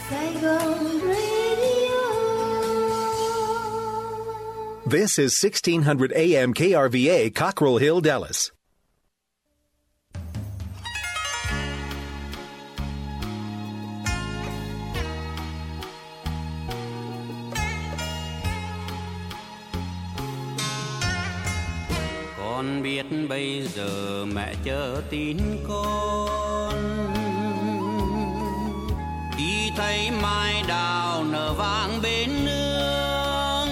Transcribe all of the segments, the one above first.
Saigon Radio. This is 1600 AM KRVA, Cockrell Hill, Dallas. Con biết bây giờ mẹ chờ tin con, đi thấy mai đào nở vàng bên nương.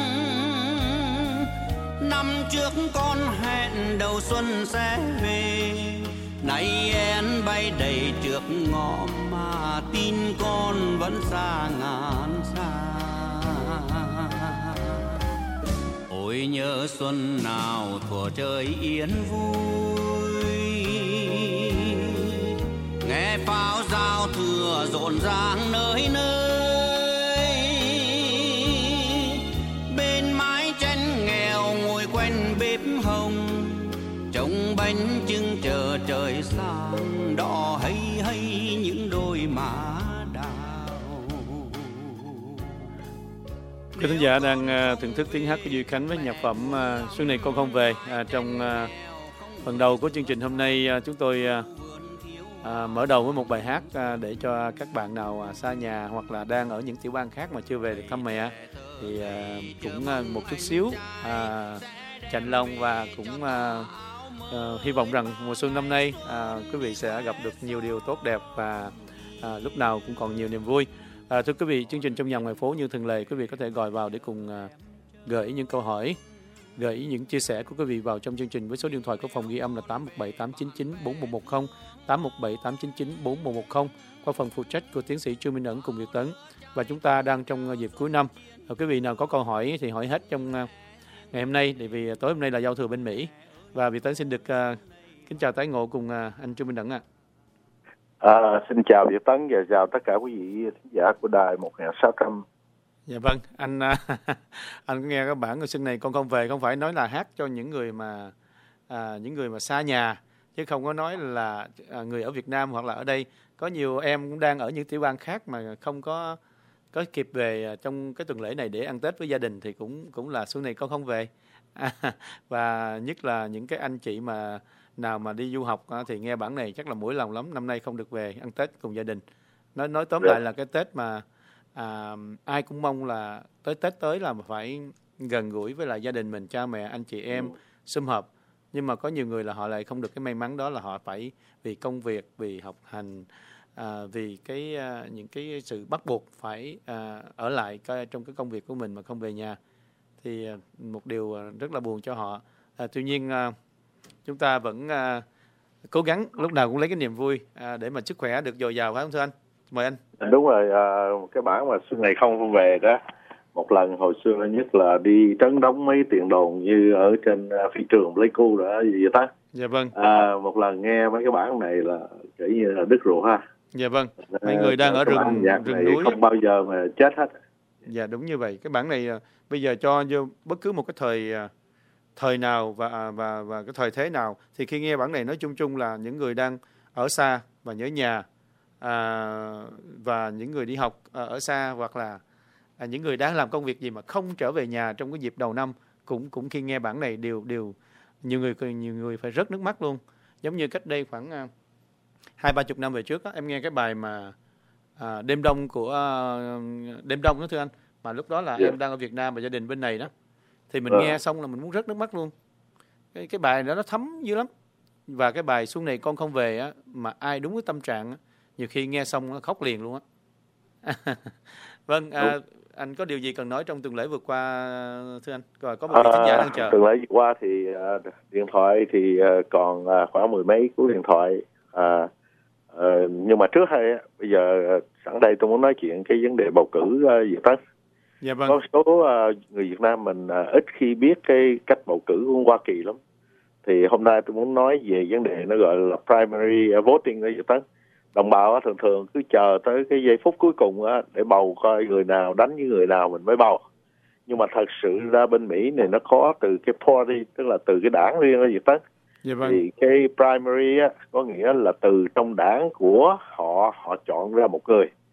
Năm trước con hẹn đầu xuân sẽ về, nay én bay đầy trước ngõ mà tin con vẫn xa ngàn xa. Ôi nhớ xuân nào thuở trời yên vui, nghe pháo giao thừa rộn ràng nơi nơi. Bên mái tranh nghèo ngồi quanh bếp hồng, trông bánh chưng chờ trời sáng, đỏ hay hay những đôi má đào. Quý khán giả đang thưởng thức tiếng hát của Duy Khánh với nhạc phẩm Xuân Này Con Không Về. Trong phần đầu của chương trình hôm nay, chúng tôi mở đầu với một bài hát để cho các bạn nào xa nhà hoặc là đang ở những tiểu bang khác mà chưa về được thăm mẹ thì cũng một chút xíu chạnh lòng, và cũng hy vọng rằng mùa xuân năm nay quý vị sẽ gặp được nhiều điều tốt đẹp và lúc nào cũng còn nhiều niềm vui. Thưa quý vị, chương trình Trong Nhà Ngoài Phố như thường lệ, quý vị có thể gọi vào để cùng gửi những câu hỏi, gửi những chia sẻ của quý vị vào trong chương trình với số điện thoại của phòng ghi âm là 817-899-4110, 817-899-4110 qua phần phụ trách của tiến sĩ Trương Minh Ẩn cùng Việt Tấn. Và chúng ta đang trong dịp cuối năm. Quý vị nào có câu hỏi thì hỏi hết trong ngày hôm nay, vì tối hôm nay là giao thừa bên Mỹ. Và Việt Tấn xin được kính chào tái ngộ cùng anh Trương Minh Ẩn ạ. Xin chào Việt Tấn và chào tất cả quý vị thính giả của đài 1600. Dạ vâng, anh có nghe cái bản Xuân Này Con Không Về không phải nói là hát cho những người mà xa nhà, chứ không có nói là người ở Việt Nam hoặc là ở đây. Có nhiều em cũng đang ở những tiểu bang khác mà không có kịp về trong cái tuần lễ này để ăn Tết với gia đình, thì cũng là Xuân Này Con Không Về. Và nhất là những cái anh chị mà nào mà đi du học thì nghe bản này chắc là mũi lòng lắm, năm nay không được về ăn Tết cùng gia đình. Nói tóm lại là cái Tết mà ai cũng mong là Tết tới là phải gần gũi với lại gia đình mình, cha mẹ, anh chị em sum họp. Nhưng mà có nhiều người là họ lại không được cái may mắn đó, là họ phải vì công việc, vì học hành, vì những cái sự bắt buộc phải ở lại trong cái công việc của mình mà không về nhà, thì một điều rất là buồn cho họ. Tuy nhiên chúng ta vẫn cố gắng lúc nào cũng lấy cái niềm vui để mà sức khỏe được dồi dào, phải không thưa anh? Mời anh. Đúng rồi, cái bản mà Xuân Này Không Về đó, một lần hồi xưa nhất là đi trấn đóng mấy tiền đồn như ở trên phi trường Pleiku đó gì vậy ta? Dạ vâng. Một lần nghe mấy cái bản này là kiểu như là đứt ruột ha. Dạ vâng. Mấy người đang ở rừng núi không bao giờ mà chết hết. Dạ đúng như vậy. Cái bản này bây giờ cho vô bất cứ một cái thời nào và cái thời thế nào, thì khi nghe bản này nói chung chung là những người đang ở xa và nhớ nhà, và những người đi học ở xa, hoặc là những người đang làm công việc gì mà không trở về nhà trong cái dịp đầu năm, cũng khi nghe bản này đều nhiều người phải rớt nước mắt luôn. Giống như cách đây khoảng 20-30 năm về trước em nghe cái bài mà đêm đông đó thưa anh, mà lúc đó là em đang ở Việt Nam và gia đình bên này đó, thì mình nghe xong là mình muốn rớt nước mắt luôn. Cái bài đó nó thấm dữ lắm. Và cái bài Xuân Này Con Không Về á, mà ai đúng với tâm trạng á, nhiều khi nghe xong nó khóc liền luôn á. Vâng, anh có điều gì cần nói trong tuần lễ vừa qua thưa anh? Rồi có một vị khán giả đang chờ. Tuần lễ vừa qua thì điện thoại thì còn khoảng 10 mấy cú điện thoại. Nhưng mà trước hay bây giờ sẵn đây tôi muốn nói chuyện cái vấn đề bầu cử Việt Tân. Dạ vâng. Có số người Việt Nam mình ít khi biết cái cách bầu cử của Hoa Kỳ lắm. Thì hôm nay tôi muốn nói về vấn đề nó gọi là primary voting ở Việt Tân. Đồng bào thường cứ chờ tới cái giây phút cuối cùng để bầu coi người nào đánh với người nào mình mới bầu. Nhưng mà thật sự ra bên Mỹ này nó có từ cái party, tức là từ cái đảng riêng ở Việt Tân. Dạ vâng. Thì cái primary có nghĩa là từ trong đảng của họ chọn ra một người.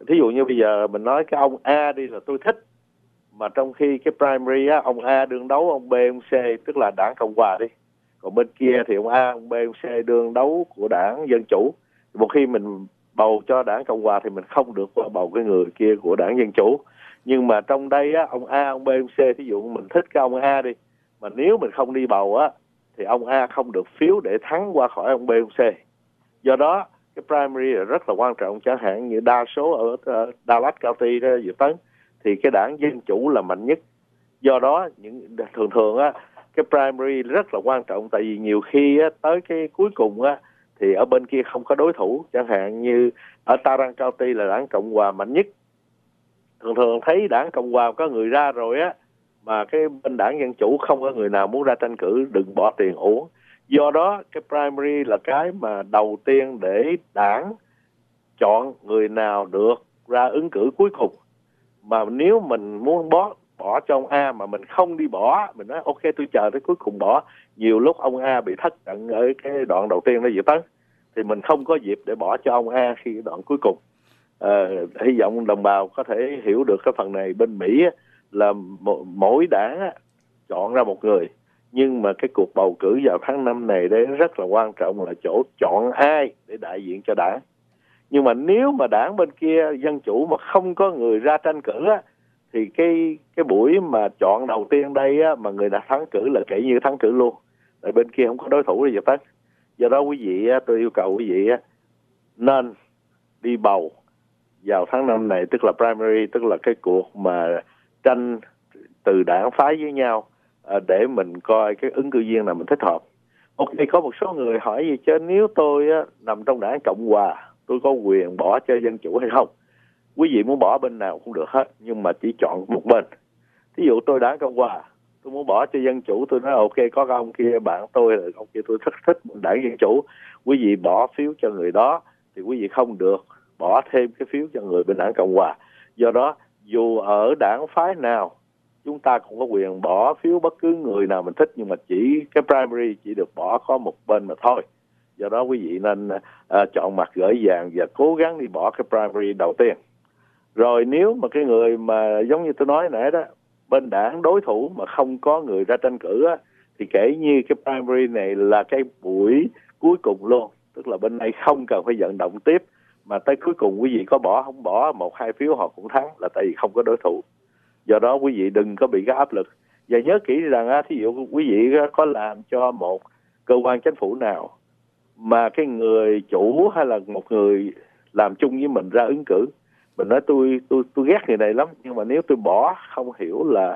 Thí dụ như bây giờ mình nói cái ông A đi là tôi thích, mà trong khi cái primary á, ông A đương đấu ông B, ông C, tức là đảng Cộng hòa đi. Còn bên kia thì ông A, ông B, ông C đương đấu của đảng Dân Chủ. Một khi mình bầu cho đảng Cộng hòa thì mình không được bầu cái người kia của đảng Dân Chủ. Nhưng mà trong đây á, ông A, ông B, ông C, thí dụ mình thích cái ông A đi, mà nếu mình không đi bầu á, thì ông A không được phiếu để thắng qua khỏi ông B, ông C. Do đó cái primary là rất là quan trọng. Chẳng hạn như đa số ở Dallas County đó, Dự Tấn, thì cái đảng Dân Chủ là mạnh nhất. Do đó thường á, cái primary rất là quan trọng, tại vì nhiều khi á, tới cái cuối cùng á, thì ở bên kia không có đối thủ. Chẳng hạn như ở Tarrant County là đảng Cộng hòa mạnh nhất, thường thấy đảng Cộng hòa có người ra rồi á, mà cái bên đảng Dân Chủ không có người nào muốn ra tranh cử, đừng bỏ tiền uổng. Do đó cái primary là cái mà đầu tiên để đảng chọn người nào được ra ứng cử cuối cùng. Mà nếu mình muốn bỏ cho ông A mà mình không đi bỏ, mình nói ok tôi chờ tới cuối cùng bỏ, nhiều lúc ông A bị thất trận ở cái đoạn đầu tiên đó Dự Tấn, thì mình không có dịp để bỏ cho ông A khi đoạn cuối cùng. Hy vọng đồng bào có thể hiểu được cái phần này. Bên Mỹ là mỗi đảng chọn ra một người, nhưng mà cái cuộc bầu cử vào tháng 5 này đấy rất là quan trọng, là chỗ chọn ai để đại diện cho đảng. Nhưng mà nếu mà đảng bên kia Dân Chủ mà không có người ra tranh cử á, thì cái buổi mà chọn đầu tiên đây á, mà người đã thắng cử là kể như thắng cử luôn, tại bên kia không có đối thủ để dập tắt. Do đó quý vị á, tôi yêu cầu quý vị á, nên đi bầu vào tháng 5 này, tức là primary, tức là cái cuộc mà tranh từ đảng phái với nhau, để mình coi cái ứng cử viên nào mình thích hợp. Ok, có một số người hỏi gì chứ nếu tôi á, nằm trong đảng Cộng hòa, tôi có quyền bỏ cho Dân Chủ hay không? Quý vị muốn bỏ bên nào cũng được hết, nhưng mà chỉ chọn một bên. Ví dụ tôi đảng Cộng hòa, tôi muốn bỏ cho Dân Chủ, tôi nói ok, có cái ông kia bạn tôi là ông kia tôi rất thích đảng Dân Chủ, quý vị bỏ phiếu cho người đó, thì quý vị không được bỏ thêm cái phiếu cho người bên đảng Cộng hòa. Do đó dù ở đảng phái nào, chúng ta cũng có quyền bỏ phiếu bất cứ người nào mình thích, nhưng mà chỉ cái primary chỉ được bỏ có một bên mà thôi. Do đó quý vị nên chọn mặt gửi vàng và cố gắng đi bỏ cái primary đầu tiên. Rồi nếu mà cái người mà giống như tôi nói nãy đó, bên đảng đối thủ mà không có người ra tranh cử á, thì kể như cái primary này là cái buổi cuối cùng luôn, tức là bên này không cần phải vận động tiếp, mà tới cuối cùng quý vị có bỏ không bỏ 1-2 phiếu họ cũng thắng, là tại vì không có đối thủ. Do đó quý vị đừng có bị cái áp lực. Và nhớ kỹ rằng thí dụ quý vị có làm cho một cơ quan chính phủ nào mà cái người chủ hay là một người làm chung với mình ra ứng cử, mình nói tôi ghét người này lắm, nhưng mà nếu tôi bỏ không hiểu là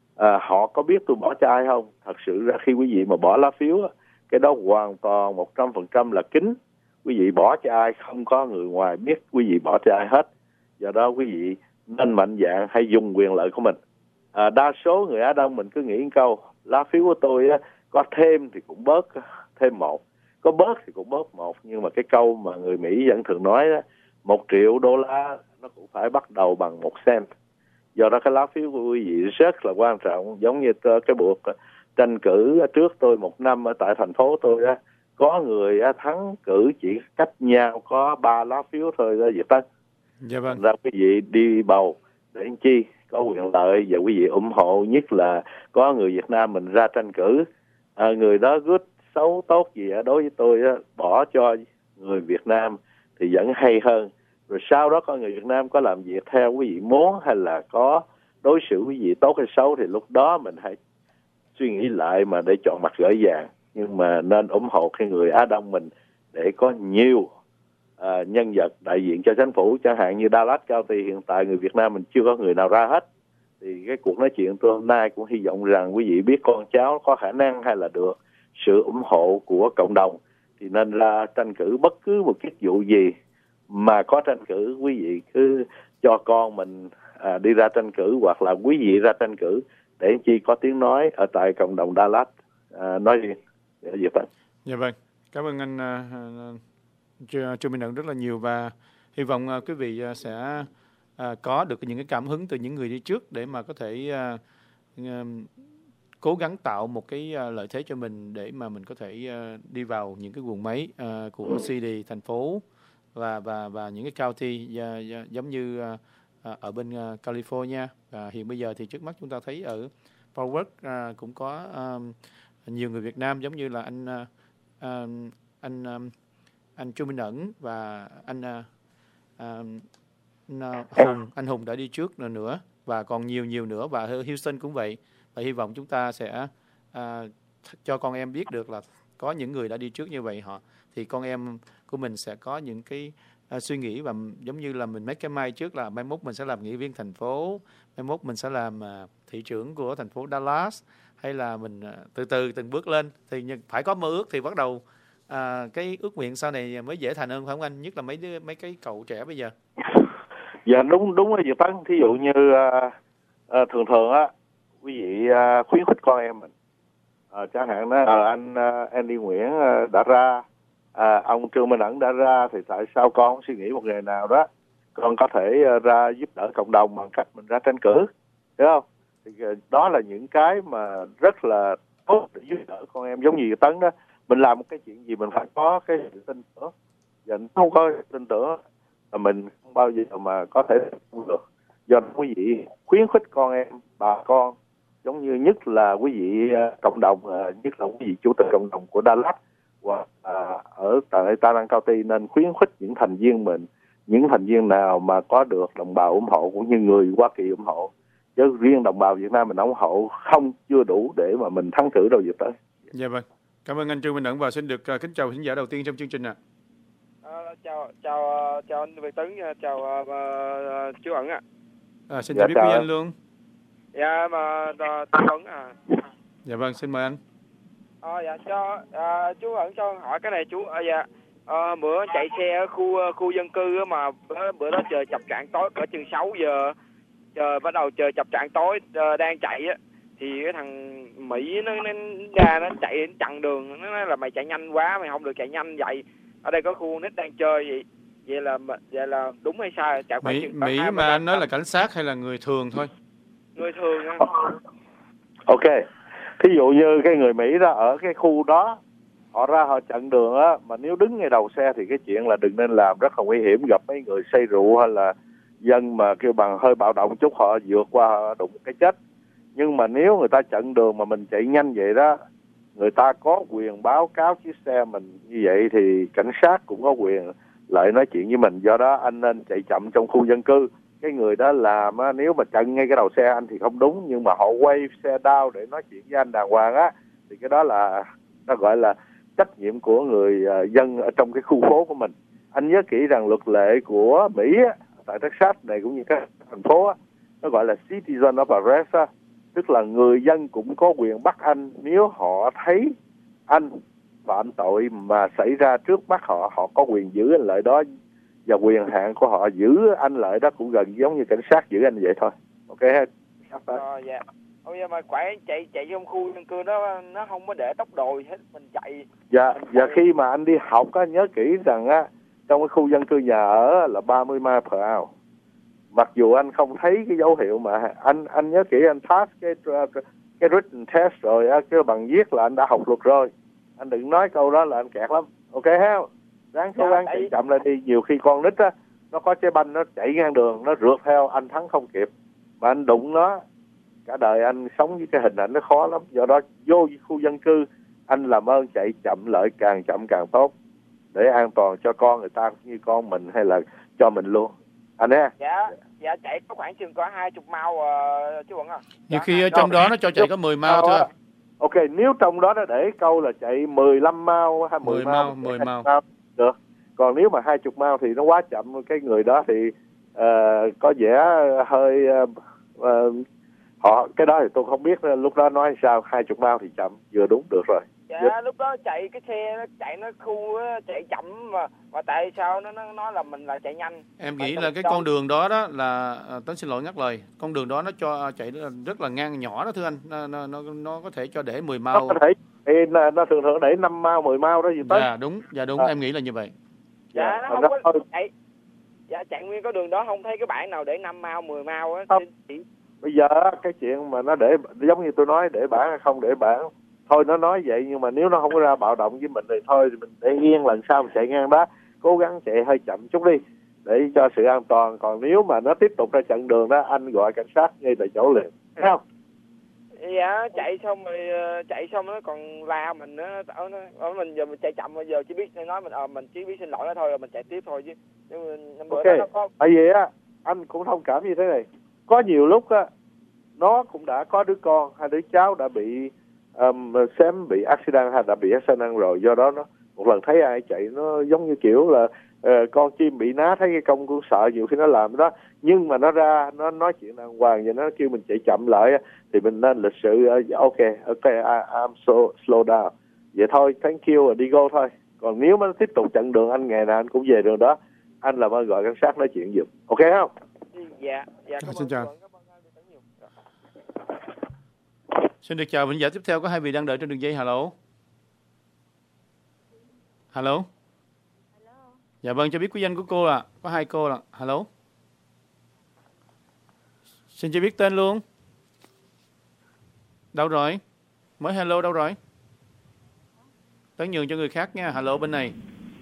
họ có biết tôi bỏ cho ai không. Thật sự ra khi quý vị mà bỏ lá phiếu, cái đó hoàn toàn 100% là kín. Quý vị bỏ cho ai không có người ngoài biết quý vị bỏ cho ai hết. Do đó quý vị nên mạnh dạn hay dùng quyền lợi của mình. Đa số người Á Đông mình cứ nghĩ câu lá phiếu của tôi có thêm thì cũng bớt thêm 1, có bớt thì cũng bớt 1, nhưng mà cái câu mà người Mỹ vẫn thường nói đó, $1 triệu nó cũng phải bắt đầu bằng 1 cent. Do đó cái lá phiếu của quý vị rất là quan trọng. Giống như cái cuộc tranh cử trước tôi 1 năm ở tại thành phố tôi có người thắng cử chỉ cách nhau có 3 lá phiếu thôi đó Việt Tân. Dạ vâng. Ra quý vị đi bầu để anh chi có quyền lợi, và quý vị ủng hộ nhất là có người Việt Nam mình ra tranh cử. Người đó good xấu tốt gì đối với tôi bỏ cho người Việt Nam thì vẫn hay hơn. Rồi sau đó có người Việt Nam có làm việc theo quý vị muốn, hay là có đối xử quý vị tốt hay xấu, thì lúc đó mình hãy suy nghĩ lại mà để chọn mặt gửi vàng. Nhưng mà nên ủng hộ cái người Á Đông mình để có nhiều nhân vật đại diện cho chính phủ. Chẳng hạn như Dallas County hiện tại người Việt Nam mình chưa có người nào ra hết. Thì cái cuộc nói chuyện tôi hôm nay cũng hy vọng rằng quý vị biết con cháu có khả năng hay là được sự ủng hộ của cộng đồng thì nên ra tranh cử bất cứ một chức vụ gì mà có tranh cử. Quý vị cứ cho con mình đi ra tranh cử, hoặc là quý vị ra tranh cử để chi có tiếng nói ở tại cộng đồng Dallas nói riêng. Dạ vâng, cảm ơn anh Trương Minh Ẩn rất là nhiều, và hy vọng quý vị sẽ có được những cái cảm hứng từ những người đi trước để mà có thể cố gắng tạo một cái lợi thế cho mình để mà mình có thể đi vào những cái guồng máy của CD thành phố và những cái county giống như ở bên California, và hiện bây giờ thì trước mắt chúng ta thấy ở Broward cũng có nhiều người Việt Nam, giống như là anh Chu Minh Ẩn và anh Hùng đã đi trước nữa, và còn nhiều nữa, và Houston cũng vậy. Và hy vọng chúng ta sẽ cho con em biết được là có những người đã đi trước như vậy, thì con em của mình sẽ có những cái suy nghĩ, và giống như là mình make cái mind trước là mai mốt mình sẽ làm nghị viên thành phố, mai mốt mình sẽ làm thị trưởng của thành phố Dallas, hay là mình từ từ từng bước lên. Thì phải có mơ ước thì bắt đầu cái ước nguyện sau này mới dễ thành hơn, phải không anh? Nhất là mấy cái cậu trẻ bây giờ. Dạ đúng rồi Việt Tấn. Thí dụ như thường á, quý vị khuyến khích con em mình, chẳng hạn đó anh Andy Nguyễn đã ra, ông Trương Minh Ẩn đã ra, thì tại sao con không suy nghĩ một ngày nào đó con có thể ra giúp đỡ cộng đồng bằng cách mình ra tranh cử, hiểu không? Thì đó là những cái mà rất là tốt để giúp đỡ con em. Giống như Việt Tấn đó, mình làm một cái chuyện gì mình phải có cái sự tin tưởng, và không có tin tưởng là mình không bao giờ mà có thể được. Do đó quý vị khuyến khích con em, bà con, giống như nhất là quý vị cộng đồng, nhất là quý vị chủ tịch cộng đồng của Dallas và ở tại Tarann County, nên khuyến khích những thành viên mình, những thành viên nào mà có được đồng bào ủng hộ cũng như người Hoa Kỳ ủng hộ, chứ riêng đồng bào Việt Nam mình ủng hộ chưa đủ để mà mình thắng cử đâu Việt tới. Dạ vâng, cảm ơn anh Trương Minh Ẩn, và xin được kính chào khán giả đầu tiên trong chương trình ạ. Chào anh Việt Tấn, chào chú Ẩn ạ. Xin chào biết quý anh luôn. Dạ mà chú Ẩn Dạ vâng, xin mời anh. Dạ cho chú Ẩn cho hỏi cái này chú. Dạ bữa chạy xe ở khu dân cư mà bữa đó trời chập choạng tối cỡ chừng 6 giờ, trời bắt đầu trời chập choạng tối, đang chạy á, thì cái thằng Mỹ nó ra nó chạy chặn đường, nó nói là mày chạy nhanh quá, mày không được chạy nhanh vậy, ở đây có khu nít đang chơi vậy là đúng hay sai? Chạy Mỹ mà anh nói là cảnh sát hay là người thường thôi? Người thường á. Ok, thí dụ như cái người Mỹ đó ở cái khu đó, họ ra họ chặn đường á, mà nếu đứng ngay đầu xe thì cái chuyện là đừng nên làm, rất là nguy hiểm. Gặp mấy người say rượu hay là dân mà kêu bằng hơi bạo động chút, họ vượt qua họ đụng cái chết. Nhưng mà nếu người ta chặn đường mà mình chạy nhanh vậy đó, người ta có quyền báo cáo chiếc xe mình như vậy, thì cảnh sát cũng có quyền lại nói chuyện với mình. Do đó anh nên chạy chậm trong khu dân cư. Cái người đó làm á, nếu mà chặn ngay cái đầu xe anh thì không đúng, nhưng mà họ quay xe đao để nói chuyện với anh đàng hoàng á, thì cái đó là nó gọi là trách nhiệm của người dân ở trong cái khu phố của mình. Anh nhớ kỹ rằng luật lệ của Mỹ á, tại Texas này cũng như các thành phố á, nó gọi là citizen of arrest á, tức là người dân cũng có quyền bắt anh nếu họ thấy anh phạm tội mà xảy ra trước mắt họ, họ có quyền giữ anh lại đó, và quyền hạn của họ giữ anh lại đó cũng gần giống như cảnh sát giữ anh vậy thôi. Ok ha? Dạ. Ôi mà phải chạy trong khu dân cư đó, nó không có để tốc độ gì hết, mình chạy. Dạ khi mà anh đi học á, nhớ kỹ rằng á, trong cái khu dân cư nhà ở là 30 mile per hour. Mặc dù anh không thấy cái dấu hiệu mà anh nhớ kỹ, anh pass cái written test rồi á, cái bằng viết là anh đã học luật rồi. Anh đừng nói câu đó là anh kẹt lắm. Ok ha? Ráng cố gắng chạy chậm lại đi. Nhiều khi con nít á, nó có trái banh nó chạy ngang đường, nó rượt theo anh thắng không kịp, mà anh đụng nó, cả đời anh sống với cái hình ảnh nó khó lắm. Do đó vô khu dân cư anh làm ơn chạy chậm lại, càng chậm càng tốt, để an toàn cho con người ta như con mình hay là cho mình luôn anh ha. Dạ chạy có khoảng chừng có 20 mao chú Quận à. Nhiều khi ở trong đó nó cho chạy có 10 mao thôi. Ok, nếu trong đó nó để câu là chạy 15 mao hay 10 mao được. Còn nếu mà 20 mao thì nó quá chậm, cái người đó thì có vẻ hơi họ, cái đó thì tôi không biết lúc đó nói sao. 20 mao thì chậm, vừa đúng được rồi. Dạ lúc đó chạy cái xe nó chạy nó khu chạy chậm mà tại sao nó nói là mình là chạy nhanh. Em nghĩ là cái con đường đó là Tấn xin lỗi ngắt lời, con đường đó nó cho chạy rất là ngang nhỏ đó thưa anh, nó có thể cho để 10 mao. Nó có thể nó thường để 5 mao 10 mao đó gì tới. Dạ đúng em nghĩ là như vậy. Dạ nó không có chạy. Dạ chạy nguyên có đường đó không thấy cái bảng nào để 5 mao 10 mao á. Bây giờ cái chuyện mà nó để giống như tôi nói, để bảng hay không để bảng thôi, nó nói vậy, nhưng mà nếu nó không có ra bạo động với mình thì thôi, thì mình để yên, lần sau mình chạy ngang đó. cố gắng chạy hơi chậm chút đi để cho sự an toàn. Còn nếu mà nó tiếp tục ra chặn đường đó, anh gọi cảnh sát ngay tại chỗ liền, thấy không? Dạ, chạy xong nó còn la mình nữa, mình giờ mình chạy chậm, bây giờ chỉ biết nói mình chỉ biết xin lỗi nó thôi, rồi mình chạy tiếp thôi chứ. Nhưng bữa đó nó có... Tại vì á, anh cũng thông cảm như thế này. Có nhiều lúc á, nó cũng đã có đứa con hay đứa cháu đã bị xém bị accident hay đã bị accident rồi, do đó nó một lần thấy ai chạy nó giống như kiểu là con chim bị ná thấy cái công cũng sợ, nhiều khi nó làm đó. Nhưng mà nó ra nó nói chuyện đàng hoàng và nó kêu mình chạy chậm lại thì mình nên lịch sự ok I'm slow down vậy thôi, thank you rồi đi go thôi. Còn nếu mà nó tiếp tục chặn đường, anh ngày nào anh cũng về đường đó, anh làm ơn gọi cảnh sát nói chuyện giùm, ok không? Dạ Xin chào. Xin được chào, bệnh giả tiếp theo có hai vị đang đợi trên đường dây. Hello. Dạ vâng, cho biết quý danh của cô là có hai cô là hello. Xin cho biết tên luôn. Đâu rồi? Mới hello đâu rồi? Tấn nhường cho người khác nha. Hello bên này.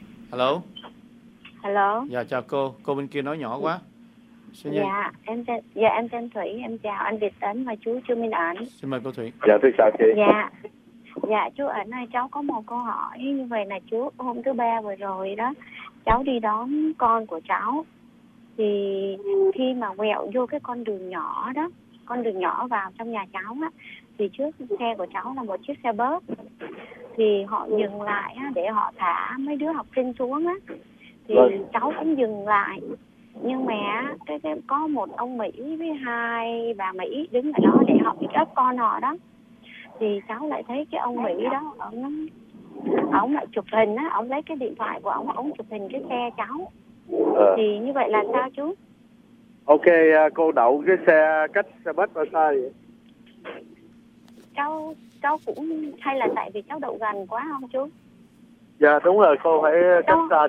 Hello. Dạ chào cô. Cô bên kia nói nhỏ quá. Em tên Thủy, em chào anh Việt Tấn và chú Trương Minh Ẩn. Xin mời cô Thủy. Dạ thưa chào chị. Dạ chú Ẩn ơi, cháu có một câu hỏi như vậy là chú, hôm thứ Ba vừa rồi đó, cháu đi đón con của cháu, thì khi mà quẹo vô cái con đường nhỏ vào trong nhà cháu á, thì trước xe của cháu là một chiếc xe bus, thì họ dừng lại á, để họ thả mấy đứa học sinh xuống á, thì cháu cũng dừng lại, nhưng mà cái có một ông Mỹ với hai bà Mỹ đứng ở đó để họ pick up con họ đó, thì cháu lại thấy cái ông Mỹ đó ông lại chụp hình á, ông lấy cái điện thoại của ông chụp hình cái xe cháu. Thì như vậy là sao chú? Ok, cô đậu cái xe cách xe bus bao xa vậy? Cháu cũng, hay là tại vì cháu đậu gần quá không chú? Dạ đúng rồi, cô phải cách xa.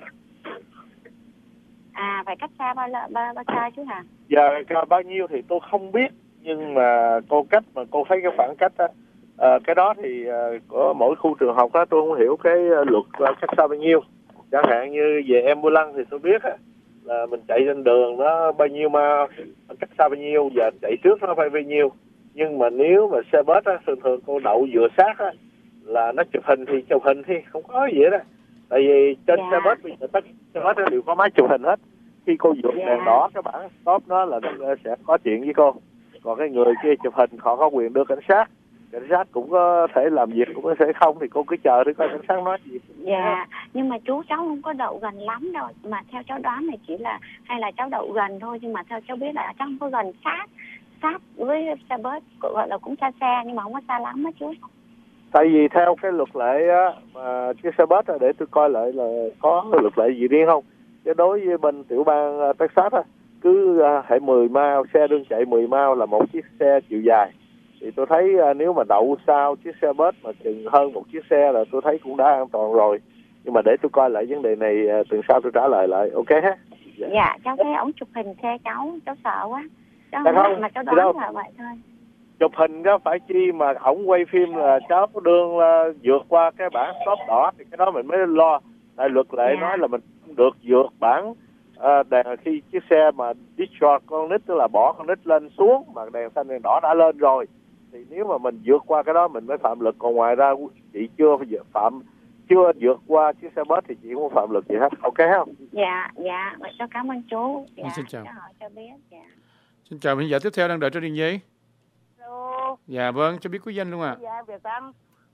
Phải cách xa bao xa chú hả? Dạ bao nhiêu thì tôi không biết, nhưng mà cô cách mà cô thấy cái khoảng cách đó, cái đó thì của mỗi khu trường học đó tôi không hiểu cái luật cách xa bao nhiêu. Chẳng hạn như về ambulance thì tôi biết là mình chạy trên đường nó bao nhiêu mà cách xa bao nhiêu và chạy trước nó phải bao nhiêu. Nhưng mà nếu mà xe bus thường cô đậu vừa sát là nó chụp hình thì không có gì đó. Tại vì trên xe bus bây giờ tất xe bus đều có máy chụp hình hết. Khi cô vượt đèn đỏ cái bảng stop nó là nó sẽ có chuyện với cô. Còn cái người kia chụp hình họ có quyền đưa cảnh sát cũng có thể làm việc, cũng có thể không, thì cô cứ chờ để coi cảnh sát nói gì. Dạ, nhưng mà chú cháu không có đậu gần lắm đâu, mà theo cháu đoán này chỉ là, hay là cháu đậu gần thôi, nhưng mà theo cháu biết là cháu không có gần sát với xe bus, gọi là cũng xa nhưng mà không có xa lắm á chú. Tại vì theo cái luật lệ mà cái xe bus để tôi coi lại là có luật lệ gì riêng không. Chứ đối với bên tiểu bang Texas cứ hãy 10 mile, xe đương chạy 10 mile là một chiếc xe chiều dài. Thì tôi thấy nếu mà đậu sau chiếc xe bus mà chừng hơn một chiếc xe là tôi thấy cũng đã an toàn rồi. Nhưng mà để tôi coi lại vấn đề này, tuần sau tôi trả lời lại, ok ha? Dạ, cháu thấy ổng chụp hình xe cháu sợ quá. Cháu không, mà cháu đoán là vậy thôi. Chụp hình đó phải chi mà ổng quay phim là cháu đương vượt qua cái bảng stop đỏ thì cái đó mình mới lo. Tại luật lệ nói là mình không được vượt bảng khi chiếc xe mà discharge con nít, tức là bỏ con nít lên xuống mà đèn xanh đèn đỏ đã lên rồi, thì nếu mà mình vượt qua cái đó mình mới phạm luật. Còn ngoài ra chị chưa vượt qua chiếc xe bus thì chị không phạm luật gì hết, ok không? Dạ, vậy cháu cảm ơn chú. Dạ, xin chào. Cháu hỏi cho biết. Dạ. Xin chào, bệnh giả tiếp theo đang đợi trên đường dây. Hello. Dạ vâng, cho biết quý danh luôn ạ. Dạ Việt Anh.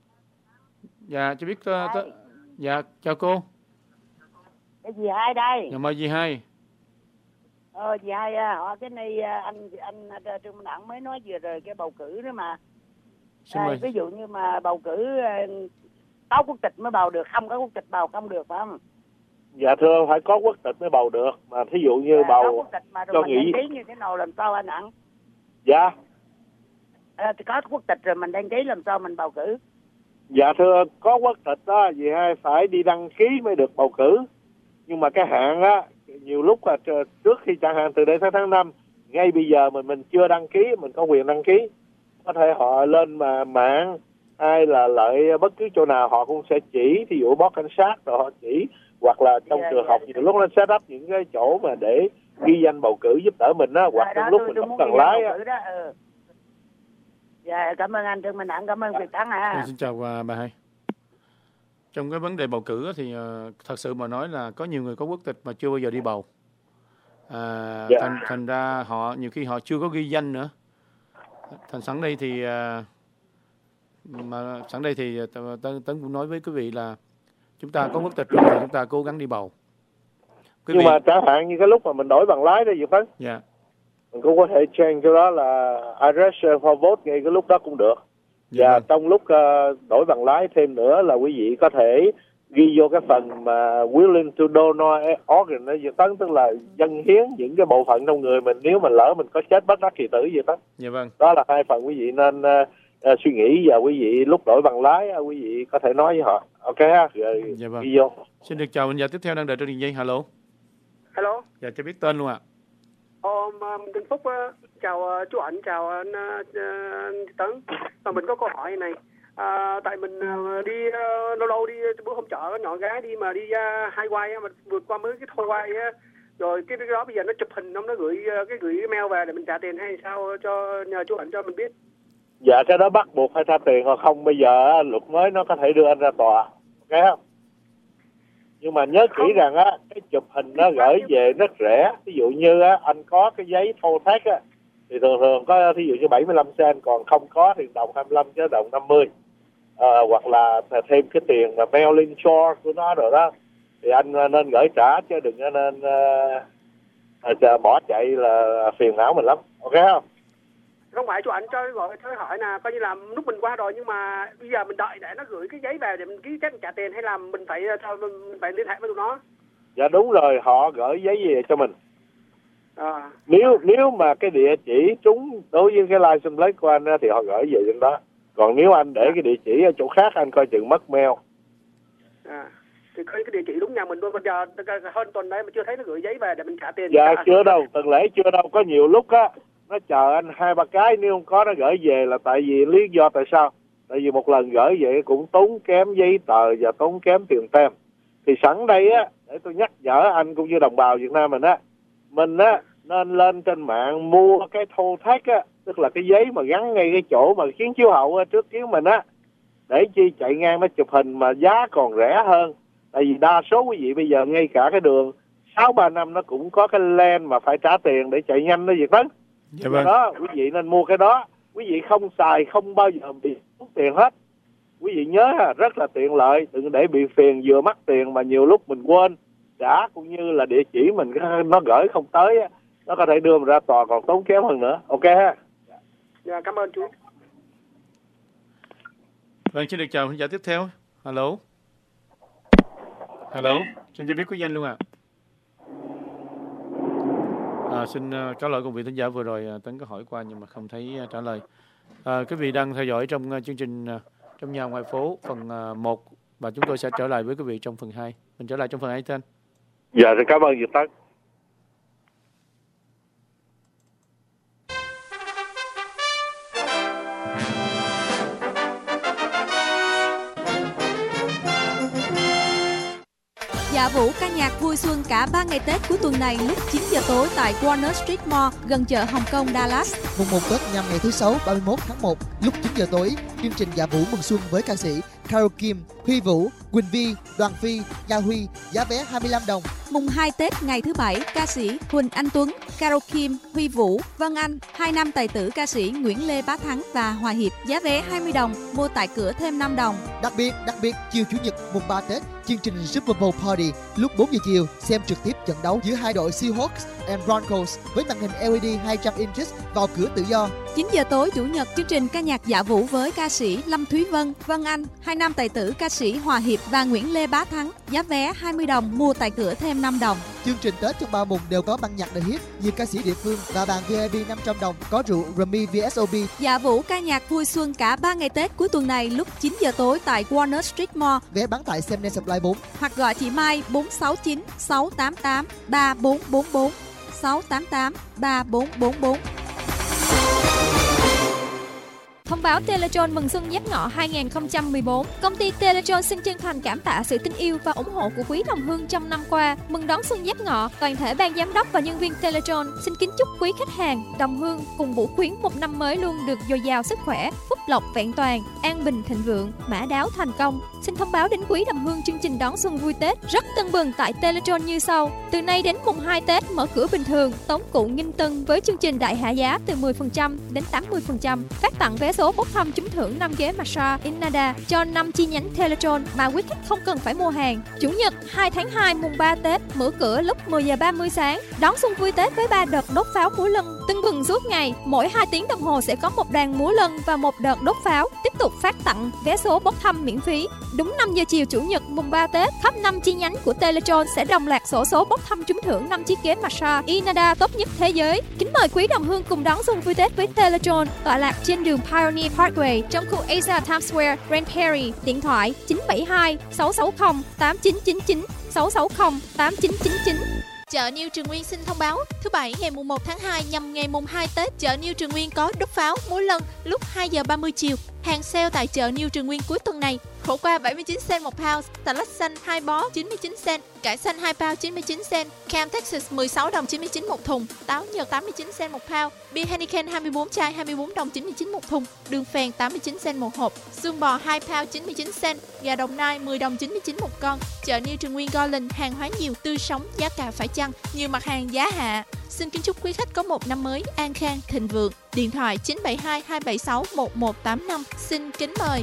Dạ cho biết dạ chào cô. Cái gì hai đây? Dạ mời dì hai. Dì hai họ cái này anh Trương Minh Đặng mới nói vừa rồi cái bầu cử đó mà. Ví dụ như mà bầu cử có quốc tịch mới bầu được, không có quốc tịch bầu không được phải không? Dạ thưa, phải có quốc tịch mới bầu được, mà thí dụ như bầu có quốc tịch mà rồi mình đăng ký như thế nào làm sao anh Đặng? Dạ. Thì có quốc tịch rồi mình đăng ký làm sao mình bầu cử? Dạ thưa, có quốc tịch đó, dì hai phải đi đăng ký mới được bầu cử. Nhưng mà cái hạn nhiều lúc là trước khi chẳng hạn từ đây tới tháng 5, ngay bây giờ mình chưa đăng ký, mình có quyền đăng ký. Có thể họ lên mà mạng hay là lại bất cứ chỗ nào họ cũng sẽ chỉ, thí dụ báo cảnh sát rồi họ chỉ hoặc là trong trường học nhiều lúc nó set up những cái chỗ mà để ghi danh bầu cử giúp đỡ mình á, hoặc trong lúc mình không cần lái á. Dạ, cảm ơn anh Trương Minh Đẳng, cảm ơn Việt Thắng ạ. Xin chào bà Hai. Trong cái vấn đề bầu cử thì thật sự mà nói là có nhiều người có quốc tịch mà chưa bao giờ đi bầu. Thành ra họ nhiều khi họ chưa có ghi danh nữa. Sẵn đây thì Tấn cũng nói với quý vị là chúng ta có quốc tịch rồi, chúng ta cố gắng đi bầu. Nhưng mà chẳng hạn như cái lúc mà mình đổi bằng lái đó, Việt Thắng, mình cũng có thể change cái đó là I register for vote ngay cái lúc đó cũng được. Và trong lúc đổi bằng lái thêm nữa là quý vị có thể ghi vô cái phần mà willing to donate organ đó, Việt Tấn, tức là dâng hiến những cái bộ phận trong người mình nếu mà lỡ mình có chết bất đắc kỳ tử, Việt Tấn. Dạ vâng. Đó là hai phần quý vị nên suy nghĩ, và quý vị lúc đổi bằng lái quý vị có thể nói với họ. Ok ha, rồi dạ vâng. ghi vô. Xin được chào nhà tiếp theo đang đợi trên đường dây. Hello. Hello. Dạ, cho biết tên luôn ạ. Tên Phúc, chào chú Ảnh, chào anh Tấn. Và mình có câu hỏi này. Tại mình đi lâu đi bữa hôm chợ nhỏ gái đi mà đi highway mà vượt qua mấy cái toll quay á, rồi cái đó bây giờ nó chụp hình nó gửi email về để mình trả tiền hay sao, cho nhờ chú Ảnh cho mình biết. Dạ, cái đó bắt buộc phải trả tiền, hoặc không bây giờ luật mới nó có thể đưa anh ra tòa, ok không? Nhưng mà nhớ kỹ rằng á, cái chụp hình nó gửi về rất rẻ. Ví dụ như á, anh có cái giấy toll tax á, thì thường có ví dụ như 75 cent, còn không có thì đồng 25 chứ đồng 50. Hoặc là thêm cái tiền mà mailing charge của nó rồi đó, thì anh nên gửi trả chứ đừng nên bỏ chạy là phiền não mình lắm, ok không? Không phải chú Ảnh cho gọi thôi hỏi là coi như là lúc mình qua rồi, nhưng mà bây giờ mình đợi để nó gửi cái giấy về để mình ký kết trả tiền, hay là mình phải liên hệ với tụi nó? Dạ đúng rồi, họ gửi giấy về cho mình. Nếu mà cái địa chỉ trúng đối với cái license plate của anh thì họ gửi về trên đó. Còn nếu anh để cái địa chỉ ở chỗ khác anh coi chừng mất mail. Thì cái địa chỉ đúng nhà mình luôn, bây giờ hơn tuần đấy mà chưa thấy nó gửi giấy về để mình trả tiền. Dạ chưa đâu, tuần lễ chưa đâu, có nhiều lúc á nó chờ anh 2-3 cái, nếu không có nó gửi về là tại vì lý do tại sao? Tại vì một lần gửi về cũng tốn kém giấy tờ và tốn kém tiền tem. Thì sẵn đây á, để tôi nhắc nhở anh cũng như đồng bào Việt Nam mình á nên lên trên mạng mua cái toll tax á, tức là cái giấy mà gắn ngay cái chỗ mà kiến chiếu hậu trước kiến mình á, để chi chạy ngang nó chụp hình mà giá còn rẻ hơn. Tại vì đa số quý vị bây giờ ngay cả cái đường 635 nó cũng có cái lane mà phải trả tiền để chạy nhanh đó Việt Tấn. Dạ vâng. Đó, quý vị nên mua cái đó. Quý vị không xài không bao giờ bị mất tiền hết. Quý vị nhớ rất là tiện lợi, đừng để bị phiền vừa mất tiền mà nhiều lúc mình quên trả, cũng như là địa chỉ mình nó gửi không tới, nó có thể đưa mình ra tòa còn tốn kém hơn nữa. Ok ha. Dạ, cảm ơn chú. Vâng, xin được chào khán giả tiếp theo. Hello. Xin cho biết quý danh luôn ạ. Xin trả lời cùng vị thính giả vừa rồi Tấn có hỏi qua nhưng mà không thấy trả lời. Quý vị đang theo dõi trong chương trình Trong Nhà Ngoài Phố phần 1 và chúng tôi sẽ trở lại với quý vị trong phần 2. Mình trở lại trong phần 2 tên. Dạ, cảm ơn Việt Tấn. Dạ Vũ ca nhạc vui xuân cả 3 ngày Tết cuối tuần này lúc 9 giờ tối tại Warner Street Mall gần chợ Hồng Kông, Dallas. Mùng 1 Tết nhằm ngày thứ Sáu 31 tháng 1 lúc 9 giờ tối, chương trình Dạ Vũ mừng xuân với ca sĩ Carol Kim, Huy Vũ, Quỳnh Vi, Đoàn Phi, Gia Huy, giá vé 25 đồng. Mùng 2 Tết ngày thứ Bảy, ca sĩ Huỳnh Anh Tuấn, Carol Kim, Huy Vũ, Vân Anh, 2 nam tài tử ca sĩ Nguyễn Lê Bá Thắng và Hòa Hiệp, giá vé 20 đồng, mua tại cửa thêm 5 đồng. Đặc biệt, chiều Chủ nhật mùng 3 Tết, chương trình Super Bowl Party lúc 4 giờ chiều, xem trực tiếp trận đấu giữa hai đội Seahawks and Broncos với màn hình LED 200 inches vào cửa tự do. 9 giờ tối Chủ nhật, chương trình ca nhạc Dạ Vũ với ca sĩ Lâm Thúy Vân, Vân Anh, 2 nam tài tử ca sĩ Hòa Hiệp và Nguyễn Lê Bá Thắng, giá vé 20 đồng, mua tại cửa thêm 5 đồng. Chương trình Tết trong 3 mùng đều có ban nhạc đời hit, nhiều ca sĩ địa phương và bàn VIP 500 đồng, có rượu Remy VSOP. Dạ Vũ ca nhạc vui xuân cả 3 ngày Tết cuối tuần này lúc 9 giờ tối tại Warner Street Mall. Vé bán tại Semnet Supply 4 hoặc gọi chị Mai 469 688 3444 688 3444. Thông báo Teletron mừng xuân Giáp Ngọ 2014. Công ty Teletron xin chân thành cảm tạ sự tin yêu và ủng hộ của quý đồng hương trong năm qua. Mừng đón xuân Giáp Ngọ, toàn thể ban giám đốc và nhân viên Teletron xin kính chúc quý khách hàng, đồng hương cùng Vũ Khuyến một năm mới luôn được dồi dào sức khỏe, phúc lộc vẹn toàn, an bình thịnh vượng, mã đáo thành công. Xin thông báo đến quý đồng hương chương trình đón xuân vui Tết rất tưng bừng tại Teletron như sau. Từ nay đến mùng 2 Tết mở cửa bình thường, tống cụ nghinh tân với chương trình đại hạ giá từ 10% đến 80%, phát tặng vé số bốc thăm trúng thưởng 5 ghế massage Inada cho 5 chi nhánh Teletron mà quý khách không cần phải mua hàng. Chủ nhật 2 tháng 2 mùng 3 Tết mở cửa lúc 10 giờ 30 sáng. Đón xuân vui Tết với 3 đợt đốt pháo múa lân tưng bừng suốt ngày. Mỗi 2 tiếng đồng hồ sẽ có một đoàn múa lân và một đợt đốt pháo. Tiếp tục phát tặng vé số bốc thăm miễn phí. Đúng 5 giờ chiều Chủ nhật mùng 3 Tết, khắp 5 chi nhánh của Teletron sẽ đồng loạt xổ số bốc thăm trúng thưởng 5 chiếc ghế massage Inada tốt nhất thế giới. Kính mời quý đồng hương cùng đón xuân vui Tết với Teletron, tọa lạc trên đường Pioneer Parkway trong khu Asia Times Square, Grand Prairie. Điện thoại 972 660 8999 660 8999. Chợ New Trường Nguyên xin thông báo, thứ Bảy ngày mùng 1 tháng 2 nhằm ngày mùng 2 Tết, chợ New Trường Nguyên có đốt pháo múa lân lúc 2 giờ 30 chiều. Hàng sale tại chợ New Trường Nguyên cuối tuần này: khổ qua 79 cent một pound, xà lách xanh 2 bó 99 cent, cải xanh 2 pound 99 cent, cam Texas 16 đồng 99 một thùng, táo Nhật 89 cent một pound, bia Heineken 24 chai 24 đồng 99 một thùng, đường phèn 89 cent một hộp, xương bò 2 pound 99 cent, gà Đồng Nai 10 đồng 99 một con. Chợ New Trường Nguyên Garland, hàng hóa nhiều, tươi sống, giá cả phải chăng, nhiều mặt hàng giá hạ. Xin kính chúc quý khách có một năm mới an khang thịnh vượng. Điện thoại 972 276 1185. Xin kính mời.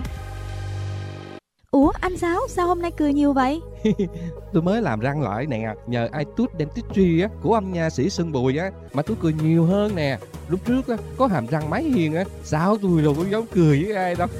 Ủa anh Sáu, sao hôm nay cười nhiều vậy? Tôi mới làm răng lại nè, nhờ iTooth Dentistry á, của ông nha sĩ Sơn Bùi á, mà tôi cười nhiều hơn nè. Lúc trước á, có hàm răng mái hiền á, sao tôi đâu có dám cười với ai đâu.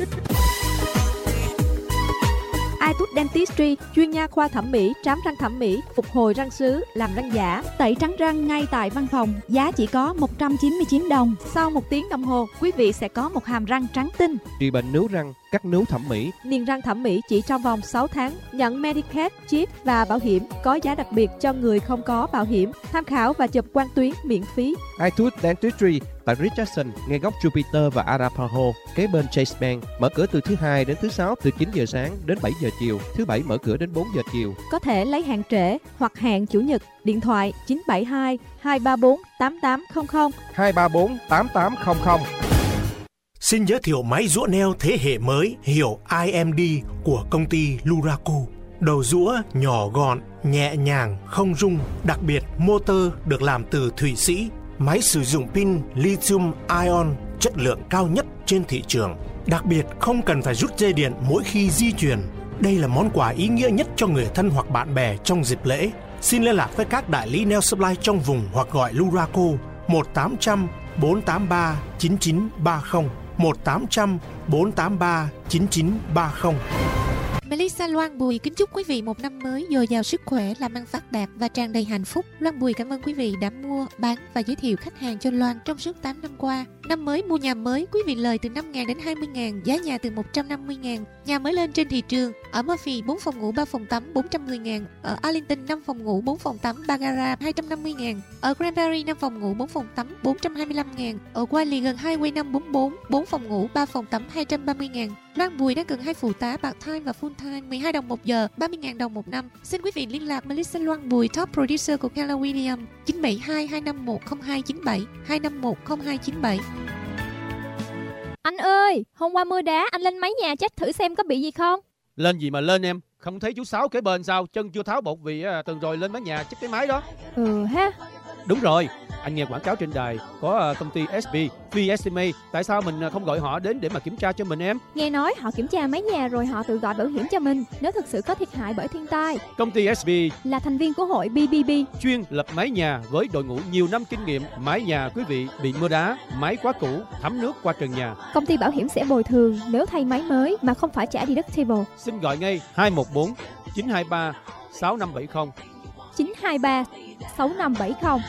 iTooth Dentistry, chuyên nha khoa thẩm mỹ, trám răng thẩm mỹ, phục hồi răng sứ, làm răng giả, tẩy trắng răng ngay tại văn phòng, giá chỉ có 199 đồng. Sau 1 tiếng đồng hồ, quý vị sẽ có một hàm răng trắng tinh. Trị bệnh nướu răng, cắt nướu thẩm mỹ, niềng răng thẩm mỹ chỉ trong vòng 6 tháng, nhận Medicare, chip và bảo hiểm, có giá đặc biệt cho người không có bảo hiểm. Tham khảo và chụp quang tuyến miễn phí. iTooth Dentistry tại Richardson, ngay góc Jupiter và Arapahoe, kế bên Chase Bank. Mở cửa từ thứ Hai đến thứ Sáu từ 9 giờ sáng đến 7 giờ chiều, thứ Bảy mở cửa đến 4 giờ chiều. Có thể lấy hẹn trễ hoặc hẹn Chủ nhật. Điện thoại 972 234 8800 234 8800. Xin giới thiệu máy giũa neo thế hệ mới hiệu IMD của công ty Luraco. Đầu giũa nhỏ gọn, nhẹ nhàng, không rung, đặc biệt motor được làm từ Thụy Sĩ. Máy sử dụng pin lithium ion chất lượng cao nhất trên thị trường. Đặc biệt không cần phải rút dây điện mỗi khi di chuyển. Đây là món quà ý nghĩa nhất cho người thân hoặc bạn bè trong dịp lễ. Xin liên lạc với các đại lý Nail Supply trong vùng hoặc gọi Luraco 1-800 483 9930 1-800 483 9930. Melissa Loan Bùi kính chúc quý vị một năm mới dồi dào sức khỏe, làm ăn phát đạt và tràn đầy hạnh phúc. Loan Bùi cảm ơn quý vị đã mua, bán và giới thiệu khách hàng cho Loan trong suốt 8 năm qua. Năm mới mua nhà mới, quý vị lời từ 5.000 đến 20.000, giá nhà từ 150.000. Nhà mới lên trên thị trường, ở Murphy 4 phòng ngủ 3 phòng tắm 410.000, ở Arlington 5 phòng ngủ 4 phòng tắm 3 gara 250.000, ở Grand Prairie 5 phòng ngủ 4 phòng tắm 425.000, ở Wiley gần Highway 544 4 phòng ngủ 3 phòng tắm 230.000. Loan Bùi đang cần 2 phụ tá part-time và full-time, 12 đồng một giờ, 30.000 đồng một năm. Xin quý vị liên lạc Melissa Loan Bùi, top producer của Keller Williams, 972 251 0297 251 0297. Anh ơi, hôm qua mưa đá, anh lên mái nhà check thử xem có bị gì không? Lên gì mà lên em? Không thấy chú Sáu kế bên sao? Chân chưa tháo bột vì tuần rồi lên mái nhà check cái máy đó. Ha. Đúng rồi, anh nghe quảng cáo trên đài có công ty SB, Free Estimate. Tại sao mình không gọi họ đến để mà kiểm tra cho mình em? Nghe nói họ kiểm tra mái nhà rồi họ tự gọi bảo hiểm cho mình nếu thực sự có thiệt hại bởi thiên tai. Công ty SB là thành viên của hội BBB, chuyên lập mái nhà với đội ngũ nhiều năm kinh nghiệm. Mái nhà quý vị bị mưa đá, máy quá cũ, thấm nước qua trần nhà, công ty bảo hiểm sẽ bồi thường nếu thay máy mới mà không phải trả deductible. Xin gọi ngay 214 923 6570 923 6570.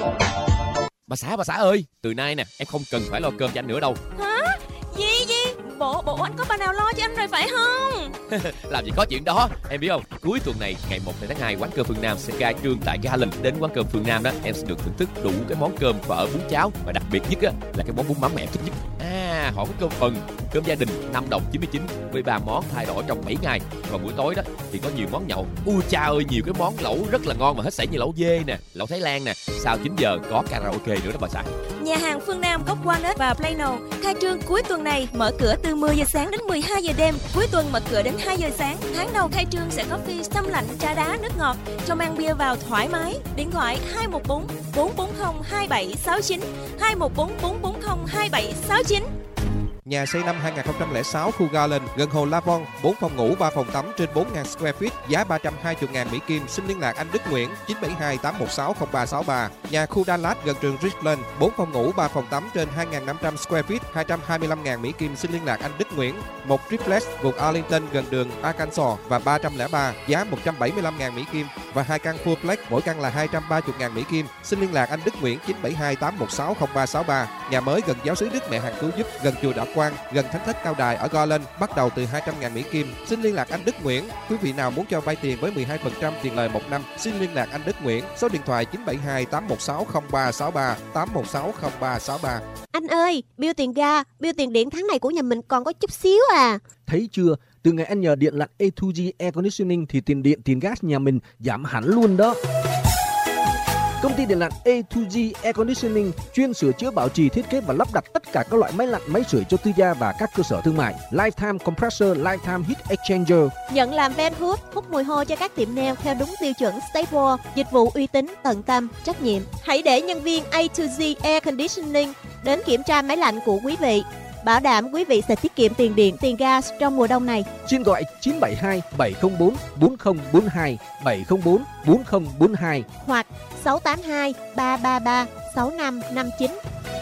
Bà xã ơi, từ nay nè em không cần phải lo cơm cho anh nữa đâu. Hả? Gì? Bộ anh có bà nào lo cho anh rồi phải không? Làm gì có chuyện đó. Em biết không, cuối tuần này ngày 1 tháng 2, quán cơm Phương Nam sẽ khai trương tại Garland. Đến quán cơm Phương Nam đó, em sẽ được thưởng thức đủ cái món cơm phở bún cháo, và đặc biệt nhất á là cái món bún mắm mà em thích nhất. Họ có cơm phần, cơm gia đình 5 đồng 99 với 3 món thay đổi trong 7 ngày. Và buổi tối đó thì có nhiều món nhậu. Ui cha ơi, nhiều cái món lẩu rất là ngon mà hết sảy, như lẩu dê nè, lẩu Thái Lan nè. Sau 9 giờ có karaoke nữa đó bà xã. Nhà hàng Phương Nam có Walnut và Plano khai trương cuối tuần này, mở cửa từ 10 giờ sáng đến 12 giờ đêm. Cuối tuần mở cửa đến 2 giờ sáng. Tháng đầu khai trương sẽ có free sâm lạnh, trà đá, nước ngọt, cho mang bia vào thoải mái. Điện thoại 214 440 2769 214 440 2769. Nhà xây năm 2006 khu Garland, gần hồ Lavon, 4 phòng ngủ, 3 phòng tắm trên 4.000 square feet, giá 320.000 Mỹ Kim. Xin liên lạc anh Đức Nguyễn 972 816 0363. Nhà khu Dallas gần trường Richland, 4 phòng ngủ, 3 phòng tắm trên 2.500 square feet, 225.000 Mỹ Kim. Xin liên lạc anh Đức Nguyễn. Một triplex vùng Arlington gần đường Arkansas và 303, giá 175.000 Mỹ Kim. Và 2 căn fullplex, mỗi căn là 230.000 Mỹ Kim. Xin liên lạc anh Đức Nguyễn 972 816 0363. Nhà mới gần giáo xứ Đức Mẹ Hằng Cứu Giúp, gần chùa Đạo Quang, gần Thánh Thất Cao Đài ở Garland, bắt đầu từ 200.000 Mỹ Kim. Xin liên lạc anh Đức Nguyễn. Quý vị nào muốn cho vay tiền với 12% tiền lời 1 năm, xin liên lạc anh Đức Nguyễn. Số điện thoại 972 816 0363 816 0363. Anh ơi, bill tiền ga, bill tiền điện tháng này của nhà mình còn có chút xíu à. Thấy chưa, từ ngày anh nhờ điện lạnh A2G Air Conditioning thì tiền điện, tiền gas nhà mình giảm hẳn luôn đó. Công ty điện lạnh A2G Air Conditioning chuyên sửa chữa, bảo trì, thiết kế và lắp đặt tất cả các loại máy lạnh, máy sưởi cho tư gia và các cơ sở thương mại. Lifetime Compressor, Lifetime Heat Exchanger. Nhận làm van hút, hút mùi hôi cho các tiệm nail theo đúng tiêu chuẩn Staple. Dịch vụ uy tín, tận tâm, trách nhiệm. Hãy để nhân viên A2G Air Conditioning đến kiểm tra máy lạnh của quý vị. Bảo đảm quý vị sẽ tiết kiệm tiền điện, tiền gas trong mùa đông này. Xin gọi 972 704 4042 704 4042 hoặc 682 333 6559.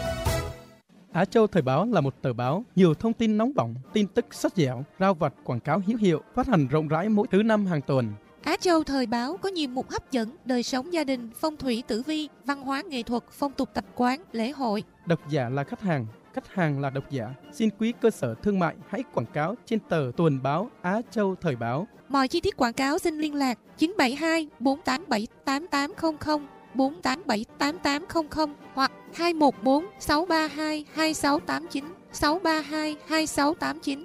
Á Châu Thời báo là một tờ báo nhiều thông tin nóng bỏng, tin tức sốt dẻo, rao vặt, quảng cáo hữu hiệu, phát hành rộng rãi mỗi thứ năm hàng tuần. Á Châu Thời báo có nhiều mục hấp dẫn, đời sống gia đình, phong thủy tử vi, văn hóa nghệ thuật, phong tục tập quán, lễ hội. Độc giả là khách hàng là độc giả. Xin quý cơ sở thương mại hãy quảng cáo trên tờ tuần báo Á Châu Thời báo. Mọi chi tiết quảng cáo xin liên lạc 972 487 8800 487 8800 hoặc 214 632 2689 632 2689.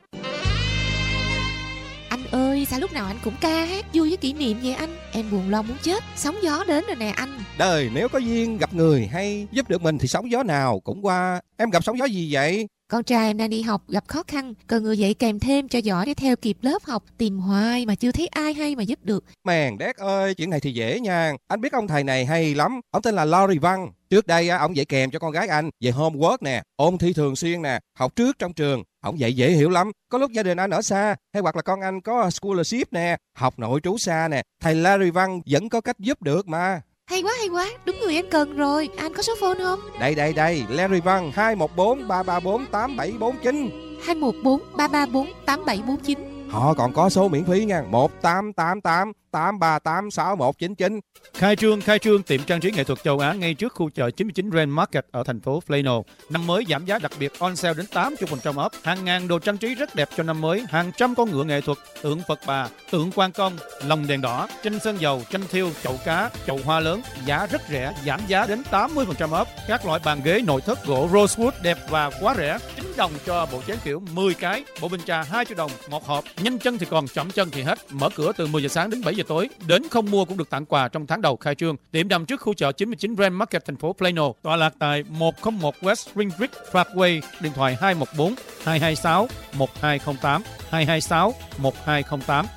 Anh ơi, sao lúc nào anh cũng ca hát vui với kỷ niệm vậy anh? Em buồn lo muốn chết, sóng gió đến rồi nè anh. Đời nếu có duyên gặp người hay giúp được mình thì sóng gió nào cũng qua. Em gặp sóng gió gì vậy? Con trai em đang đi học gặp khó khăn, cần người dạy kèm thêm cho giỏi để theo kịp lớp học, tìm hoài mà chưa thấy ai hay mà giúp được. Mèn đét ơi, chuyện này thì dễ nha. Anh biết ông thầy này hay lắm, ông tên là Larry Văn. Trước đây ông dạy kèm cho con gái anh về homework nè, ôn thi thường xuyên nè, học trước trong trường. Ông dạy dễ hiểu lắm. Có lúc gia đình anh ở xa hay hoặc là con anh có scholarship nè, học nội trú xa nè, thầy Larry Văn vẫn có cách giúp được mà. Hay quá, đúng người em cần rồi. Anh có số phone không? Đây, Larry Văn 214 334 8749. 214 334 8749. Họ còn có số miễn phí nha, 1888 838 6199. Khai trương tiệm trang trí nghệ thuật châu Á ngay trước khu chợ 99 Grand Market ở thành phố Plano. Năm mới giảm giá đặc biệt on sale đến 80% off. Hàng ngàn đồ trang trí rất đẹp cho năm mới, hàng trăm con ngựa nghệ thuật, tượng Phật Bà, tượng Quan Công, lồng đèn đỏ, tranh sơn dầu, tranh thiêu, chậu cá, chậu hoa lớn, giá rất rẻ, giảm giá đến 80% off. Các loại bàn ghế nội thất gỗ rosewood đẹp và quá rẻ, 9 đồng cho bộ chén kiểu 10 cái, bộ bình trà 2 triệu đồng một hộp. Nhanh chân thì còn, chậm chân thì hết. Mở cửa từ 10 giờ sáng đến 7 giờ tối. Đến không mua cũng được tặng quà trong tháng đầu khai trương. Tiệm nằm trước khu chợ 99 Grand Market thành phố Plano, tọa lạc tại 101 West Spring Creek Parkway. Điện thoại 214 226 1208 226 1208.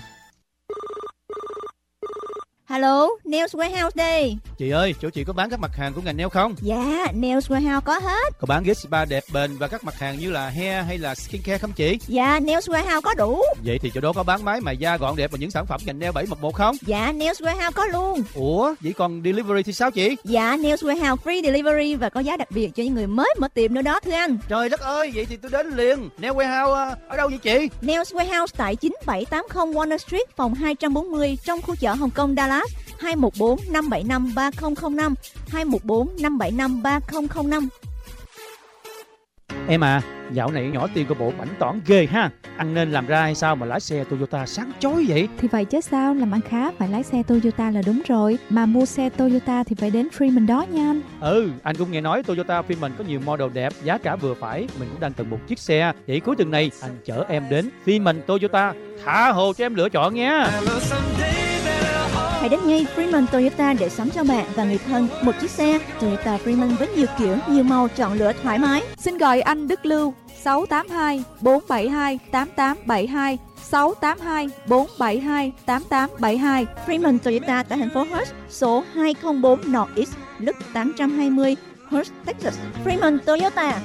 Hello, Nails Warehouse đây. Chị ơi, chỗ chị có bán các mặt hàng của ngành nail không? Dạ, Nails Warehouse có hết. Có bán ghế spa đẹp bền và các mặt hàng như là hair hay là skincare không chị? Dạ, Nails Warehouse có đủ. Vậy thì chỗ đó có bán máy mài da gọn đẹp và những sản phẩm ngành nail 711 không? Dạ, Nails Warehouse có luôn. Ủa, vậy còn delivery thì sao chị? Dạ, Nails Warehouse free delivery và có giá đặc biệt cho những người mới mở tiệm nữa đó thưa anh. Trời đất ơi, vậy thì tôi đến liền. Nails Warehouse ở đâu vậy chị? Nails Warehouse tại 9780 Warner Street, phòng 240 trong khu chợ Hồng Kông, Dallas. 214 575 3005 214 575 3005. Em à, Dạo này nhỏ Tiên có bộ bảnh tỏn ghê ha. Ăn nên làm ra hay sao mà lái xe Toyota sáng chói vậy? Thì vậy chứ sao, làm ăn khá phải lái xe Toyota là đúng rồi. Mà mua xe Toyota thì phải đến Freeman đó nha anh. Anh cũng nghe nói Toyota Freeman có nhiều model đẹp, giá cả vừa phải. Mình cũng đang cần một chiếc xe. Vậy cuối tuần này anh chở em đến Freeman Toyota, tha hồ cho em lựa chọn nha. Hãy đến ngay Freeman Toyota để sắm cho bạn và người thân một chiếc xe Toyota Freeman với nhiều kiểu, nhiều màu chọn lựa thoải mái. Xin gọi anh Đức Lưu 682 472 8872 682 472 8872. Freeman Toyota tại thành phố Hurst, số 204 North East, Loop 820, Hurst, Texas. Freeman Toyota.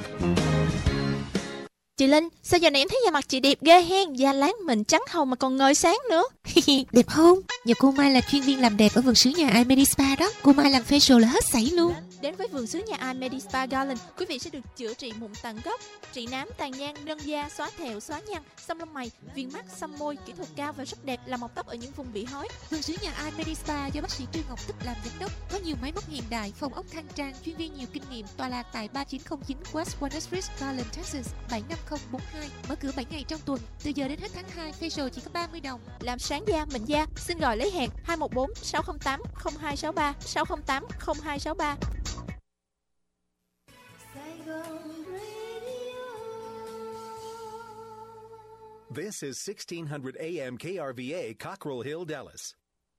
Chị Linh, sao giờ này em thấy da mặt chị đẹp ghê hen, da láng mịn trắng hồng mà còn ngời sáng nữa. Đẹp không? Nhờ cô Mai là chuyên viên làm đẹp ở vườn sứ nhà ai Medispa đó. Cô Mai làm facial là hết sảy luôn. Đến với vườn sứ nhà ai Medispa Garland, quý vị sẽ được chữa trị mụn tận gốc, trị nám, tàn nhang, nâng da, xóa thẹo, xóa nhăn, xăm lông mày, viền mắt, xăm môi, kỹ thuật cao và rất đẹp, làm mọc tóc ở những vùng bị hói. Vườn sứ nhà ai Medispa do bác sĩ Trương Ngọc Tích làm giám đốc, có nhiều máy móc hiện đại, phòng ốc khang trang, chuyên viên nhiều kinh nghiệm, tọa lạc tại 3909 West Walnut Street, Garland, Texas 75042. Mở cửa 7 ngày trong tuần, từ giờ đến hết tháng 2, facial chỉ có 30 đồng. Làm sáng da, mịn da, xin gọi lấy hẹn 214 608 0263 608 0263. This is 1600 AM KRVA, Cockrell Hill, Dallas.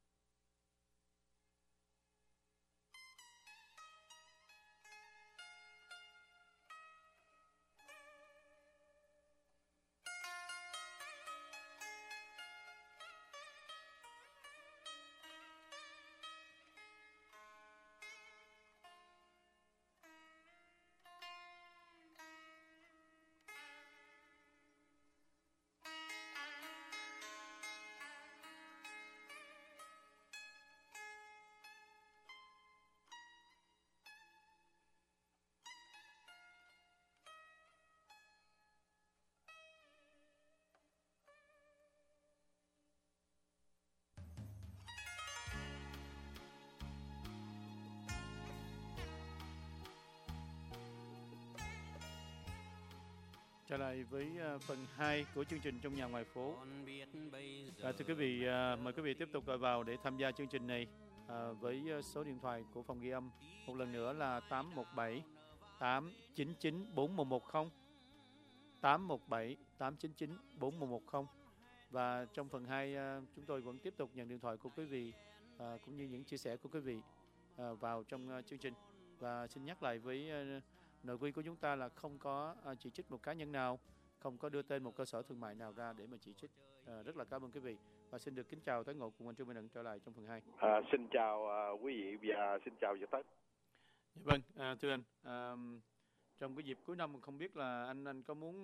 Trở lại với phần 2 của chương trình Trong Nhà Ngoài Phố. Thưa quý vị, mời quý vị tiếp tục gọi vào để tham gia chương trình này với số điện thoại của phòng ghi âm. Một lần nữa là 817 899 4110, 817 899 4110. Và trong phần 2 chúng tôi vẫn tiếp tục nhận điện thoại của quý vị cũng như những chia sẻ của quý vị vào trong chương trình. Và xin nhắc lại với nội quy của chúng ta là không có chỉ trích một cá nhân nào, không có đưa tên một cơ sở thương mại nào ra để mà chỉ trích. Rất là cảm ơn quý vị và xin được kính chào Tấn Ngộ cùng anh Trương Minh Ẩn trở lại trong phần 2. Xin chào quý vị và xin chào Việt Tấn. Vâng, thưa anh, trong cái dịp cuối năm không biết là anh có muốn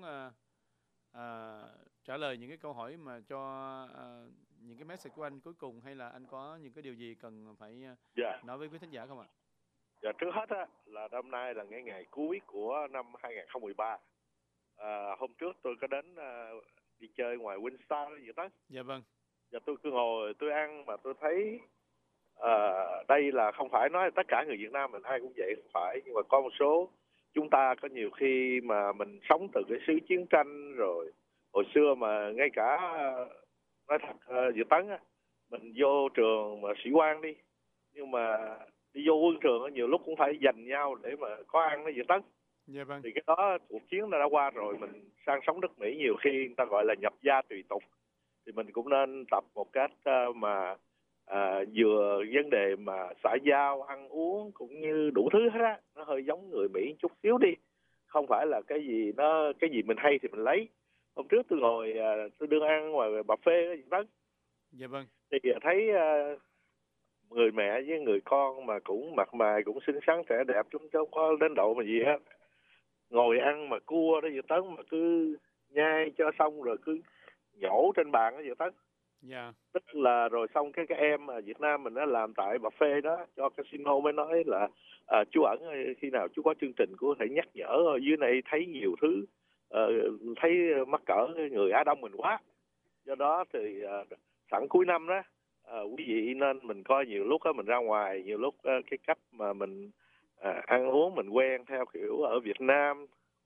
trả lời những cái câu hỏi mà cho những cái message của anh cuối cùng, hay là anh có những cái điều gì cần phải nói với quý thính giả không ạ? Dạ, trước hết á, là năm nay là ngày cuối của năm 2013. Hôm trước tôi có đến đi chơi ngoài Winstar vậy đó. Dạ vâng. Và tôi cứ ngồi tôi ăn mà tôi thấy đây là không phải nói tất cả người Việt Nam mình ai cũng vậy, không phải, nhưng mà có một số chúng ta có nhiều khi mà mình sống từ cái xứ chiến tranh rồi hồi xưa mà ngay cả nói thật Việt Tấn á, mình vô trường mà sĩ quan đi, nhưng mà đi vô quân trường nhiều lúc cũng phải giành nhau để mà có ăn đó Việt Tấn. Dạ vâng. Thì cái đó cuộc chiến đã qua rồi, mình sang sống nước Mỹ nhiều khi người ta gọi là nhập gia tùy tục, thì mình cũng nên tập một cách mà vừa vấn đề mà xã giao, ăn uống cũng như đủ thứ hết á, nó hơi giống người Mỹ chút xíu đi, không phải là cái gì mình hay thì mình lấy. Hôm trước tôi ngồi tôi đương ăn ngoài buffet đó Việt Tấn. Dạ vâng. Thì thấy người mẹ với người con mà cũng mặt mày cũng xinh xắn trẻ đẹp, chúng không có đến độ mà gì hết, ngồi ăn mà cua đó Việt Tấn, mà cứ nhai cho xong rồi cứ nhổ trên bàn đó Việt Tấn. Dạ. Tức là rồi xong cái em mà Việt Nam mình nó làm tại buffet đó cho casino mới nói là chú Ẩn khi nào chú có chương trình của thể nhắc nhở, ở dưới này thấy nhiều thứ thấy mắc cỡ người Á Đông mình quá, do đó thì sẵn cuối năm đó quý vị nên mình coi nhiều lúc đó, mình ra ngoài nhiều lúc cái cách mà mình ăn uống mình quen theo kiểu ở Việt Nam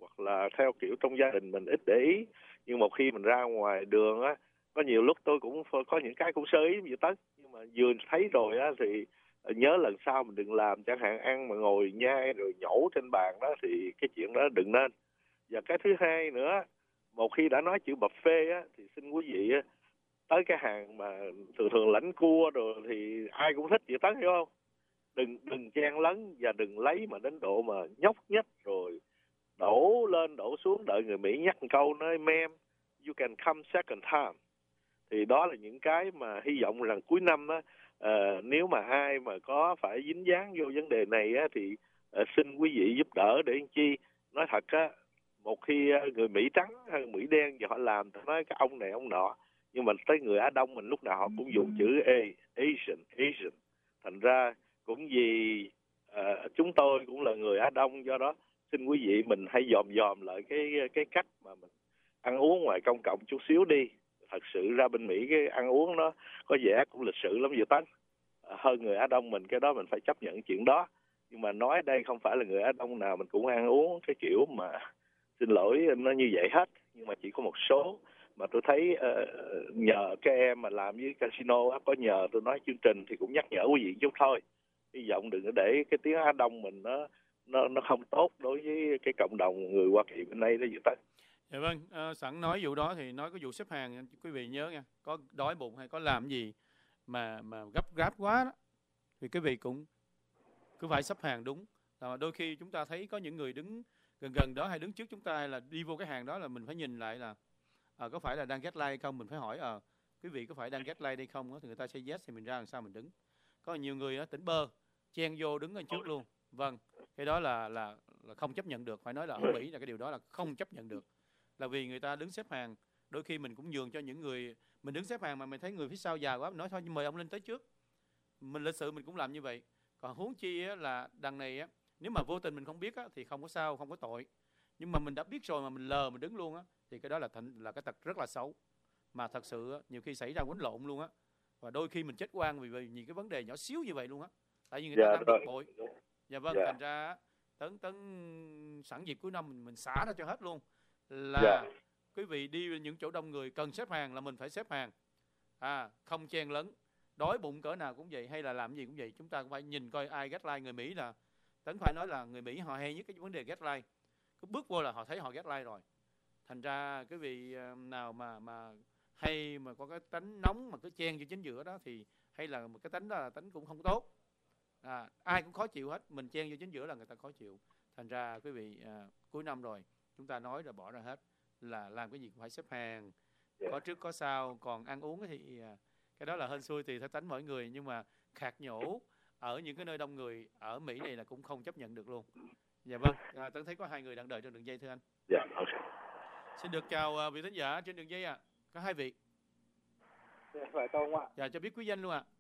hoặc là theo kiểu trong gia đình mình ít để ý, nhưng một khi mình ra ngoài đường á, có nhiều lúc tôi cũng có những cái cũng sơ ý như Tấn, nhưng mà vừa thấy rồi á thì nhớ lần sau mình đừng làm, chẳng hạn ăn mà ngồi nhai rồi nhổ trên bàn đó thì cái chuyện đó đừng nên. Và cái thứ hai nữa, một khi đã nói chữ buffet á thì xin quý vị á, tới cái hàng mà thường lãnh cua rồi thì ai cũng thích vậy Tấn, hiểu không? Đừng chen lấn và đừng lấy mà đến độ mà nhóc nhách rồi đổ lên đổ xuống, đợi người Mỹ nhắc một câu nói ma'am you can come second time. Thì đó là những cái mà hy vọng rằng cuối năm á, nếu mà ai mà có phải dính dáng vô vấn đề này á thì xin quý vị giúp đỡ để chi. Nói thật á, một khi người Mỹ trắng hay người Mỹ đen và họ làm thì nói cái ông này ông nọ, nhưng mà tới người Á Đông mình lúc nào họ cũng dùng chữ Asian. Thành ra cũng vì chúng tôi cũng là người Á Đông, do đó xin quý vị mình hãy dòm lại cái cách mà mình ăn uống ngoài công cộng chút xíu đi. Thật sự ra bên Mỹ cái ăn uống nó có vẻ cũng lịch sự lắm vậy Tấn, hơn người Á Đông mình, cái đó mình phải chấp nhận chuyện đó. Nhưng mà nói đây không phải là người Á Đông nào mình cũng ăn uống cái kiểu mà xin lỗi nó như vậy hết, nhưng mà chỉ có một số mà tôi thấy nhờ các em mà làm với casino á, có nhờ tôi nói chương trình thì cũng nhắc nhở quý vị chút thôi. Hy vọng đừng có để cái tiếng Á Đông mình nó không tốt đối với cái cộng đồng người Hoa Kỳ bên đây đó vậy Tấn. Dạ vâng, sẵn nói vụ đó thì nói cái vụ xếp hàng, quý vị nhớ nha, có đói bụng hay có làm gì mà gấp gáp quá đó, thì quý vị cũng cứ phải xếp hàng đúng. Đôi khi chúng ta thấy có những người đứng gần đó hay đứng trước chúng ta hay là đi vô cái hàng đó là mình phải nhìn lại là có phải là đang get line hay không, mình phải hỏi quý vị có phải đang get line hay không đó, thì người ta say yes thì mình ra làm sao mình đứng. Có nhiều người đó tỉnh bơ chen vô đứng ở trước luôn. Vâng, cái đó là không chấp nhận được, phải nói là ở Mỹ là cái điều đó là không chấp nhận được. Là vì người ta đứng xếp hàng, đôi khi mình cũng nhường cho những người mình đứng xếp hàng mà mình thấy người phía sau già quá, mình nói thôi mời ông lên tới trước. Mình lịch sự mình cũng làm như vậy. Còn huống chi á, là đằng này á, nếu mà vô tình mình không biết á, thì không có sao, không có tội. Nhưng mà mình đã biết rồi mà mình lờ mình đứng luôn á, thì cái đó là cái tật rất là xấu. Mà thật sự á, nhiều khi xảy ra quýnh lộn luôn á. Và đôi khi mình chết oan vì những cái vấn đề nhỏ xíu như vậy luôn á. Tại vì người ta đang bực bội. Dạ vâng, thành ra Tấn sẵn dịp cuối năm mình xả ra cho hết luôn. Là quý vị đi những chỗ đông người cần xếp hàng là mình phải xếp hàng, không chen lấn. Đói bụng cỡ nào cũng vậy, hay là làm gì cũng vậy, chúng ta cũng phải nhìn coi ai get line. Người Mỹ là Tấn phải nói là người Mỹ họ hay nhất cái vấn đề get line, cứ bước vô là họ thấy họ get line rồi. Thành ra quý vị nào mà hay mà có cái tánh nóng mà cứ chen vô chính giữa đó thì hay là một cái tánh đó là tánh cũng không tốt. Ai cũng khó chịu hết, mình chen vô chính giữa là người ta khó chịu. Thành ra quý vị cuối năm rồi chúng ta nói rồi bỏ ra hết là làm cái gì cũng phải xếp hàng, có trước có sau. Còn ăn uống thì cái đó là hên xui tùy theo tánh mỗi người, nhưng mà khạc nhổ ở những cái nơi đông người ở Mỹ này là cũng không chấp nhận được luôn. Dạ vâng, Tấn thấy có 2 người đang đợi trên đường dây thưa anh. Dạ. Xin được chào vị thính giả trên đường dây ạ. Có 2 vị. Dạ, phải không ạ? Dạ, cho biết quý danh luôn ạ.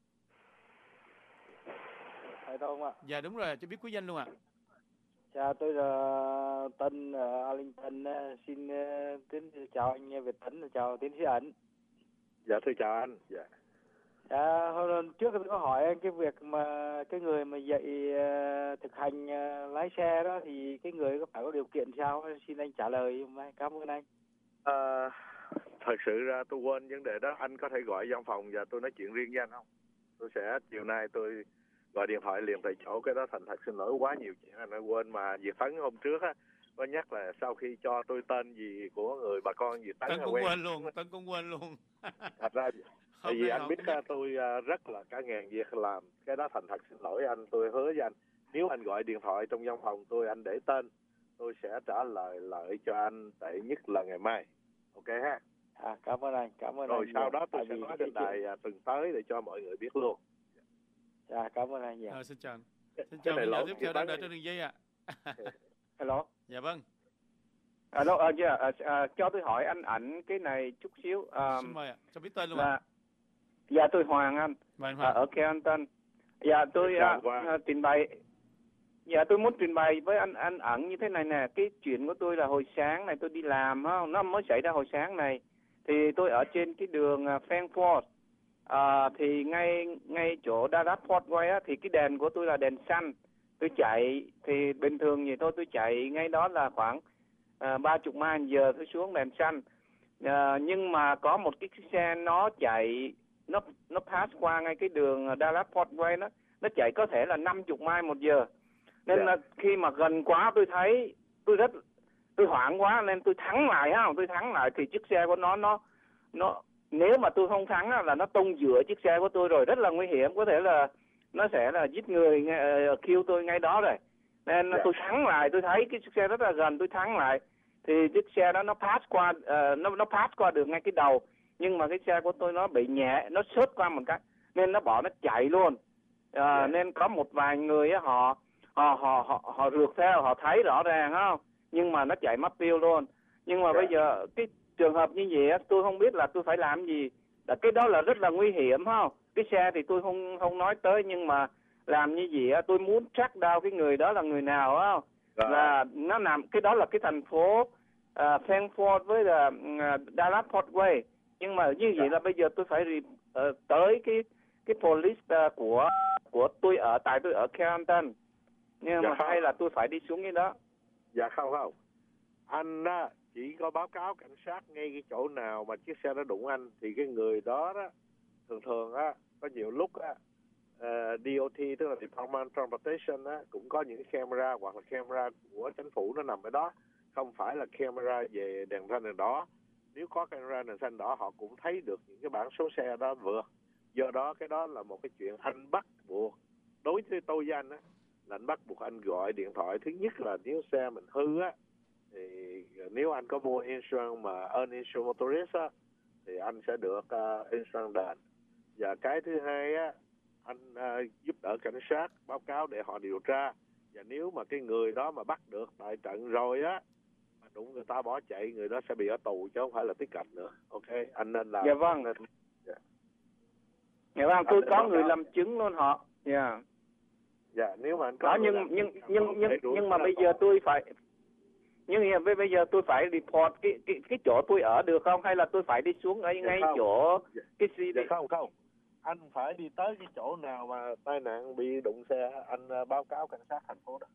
Phải không ạ? Dạ đúng rồi, cho biết quý danh luôn ạ. Dạ, tôi là Tân ở Arlington, xin chào anh Việt Tấn, chào tiến sĩ Ẩn. Dạ thưa chào anh. Dạ. Hôm trước tôi có hỏi anh cái việc mà cái người mà dạy thực hành lái xe đó thì cái người có phải có điều kiện sao? Xin anh trả lời. Cảm ơn anh. Thật sự ra tôi quên vấn đề đó, anh có thể gọi văn phòng và tôi nói chuyện riêng với anh không? Tôi sẽ chiều nay tôi gọi điện thoại liền tại chỗ, cái đó thành thật xin lỗi quá nhiều chuyện anh đã quên. Mà Việt Tấn hôm trước á có nhắc là sau khi cho tôi tên gì của người bà con Việt Tấn cũng quên luôn, Tấn cũng quên luôn. Thật ra tại vì anh biết tôi rất là cả ngàn việc làm, cái đó thành thật xin lỗi anh. Tôi hứa với anh nếu anh gọi điện thoại trong văn phòng tôi, anh để tên, tôi sẽ trả lời lại cho anh tệ nhất là ngày mai. Ok ha? Cảm ơn anh, cảm ơn rồi anh. Sau đó tôi sẽ nói trên đài tuần tới để cho mọi người biết luôn. Dạ, cảm ơn anh. Dạ. Xin chào. Xin chào vị tiếp theo đang đợi trên đường dây ạ. Hello. Dạ vâng. Hello, cho tôi hỏi anh Ảnh cái này chút xíu. Xin mời ạ, cho biết tên luôn ạ. Dạ, tôi Hoàng anh. Ở Canton. Dạ, tôi trình bày. Dạ, tôi muốn trình bày với anh Ẩn như thế này nè. Cái chuyện của tôi là hồi sáng này tôi đi làm, nó mới xảy ra hồi sáng này. Thì tôi ở trên cái đường Frankfurt. Thì ngay chỗ Dallas Fort Worth á, thì cái đèn của tôi là đèn xanh. Tôi chạy thì bình thường vậy thôi, tôi chạy ngay đó là khoảng 30 mai giờ tôi xuống đèn xanh. Nhưng mà có một cái xe nó chạy, nó pass qua ngay cái đường Dallas Portway đó, nó chạy có thể là 50 mai một giờ. Nên là khi mà gần quá tôi thấy tôi hoảng quá nên tôi thắng lại tôi thắng lại thì chiếc xe của nó nếu mà tôi không thắng là nó tông giữa chiếc xe của tôi rồi, rất là nguy hiểm, có thể là nó sẽ là giết người, kill tôi ngay đó rồi. Nên tôi thắng lại, tôi thấy cái chiếc xe rất là gần, tôi thắng lại thì chiếc xe đó nó pass qua nó pass qua được ngay cái đầu, nhưng mà cái xe của tôi nó bị nhẹ, nó xớt qua một cái nên nó bỏ nó chạy luôn. Nên có một vài người họ rượt theo, họ thấy rõ ràng không, nhưng mà nó chạy mất tiêu luôn. Nhưng mà bây giờ cái trường hợp như vậy tôi không biết là tôi phải làm gì. Cái đó là rất là nguy hiểm không? Cái xe thì tôi không nói tới, nhưng mà làm như vậy tôi muốn track down cái người đó là người nào không? Là nó nằm, cái đó là cái thành phố Frankfurt với là Dallas Portway. Nhưng mà như vậy là bây giờ tôi phải tới cái police của tôi ở, tại tôi ở Carrollton. Nhưng mà hay là tôi phải đi xuống cái đó? Dạ không. Anh á chỉ có báo cáo cảnh sát ngay cái chỗ nào mà chiếc xe nó đụng anh thì cái người đó thường á có nhiều lúc á DOT tức là Department of Transportation á cũng có những cái camera hoặc là camera của chính phủ nó nằm ở đó, không phải là camera về đèn xanh đèn đỏ. Nếu có camera đèn xanh đỏ họ cũng thấy được những cái bảng số xe đó vượt. Do đó cái đó là một cái chuyện anh bắt buộc đối với tôi với anh á, là anh bắt buộc anh gọi điện thoại. Thứ nhất là nếu xe mình hư á thì nếu anh có mua insurance mà uninsured motorist á thì anh sẽ được insurance đền. Và cái thứ hai á, anh giúp đỡ cảnh sát báo cáo để họ điều tra. Và nếu mà cái người đó mà bắt được tại trận rồi á, mà đụng người ta bỏ chạy, người đó sẽ bị ở tù chứ không phải là tiếp cận nữa. Ok, anh nên làm. Dạ vâng. Dạ vâng, tôi có người làm chứng luôn họ. Dạ. Dạ, nếu mà anh có. Đó, nhưng mà bây giờ tôi phải, bây giờ tôi phải report cái chỗ tôi ở được không, hay là tôi phải đi xuống ở ngay chỗ cái gì? Dạ không. Anh phải đi tới cái chỗ nào mà tai nạn bị đụng xe, anh báo cáo cảnh sát thành phố đó.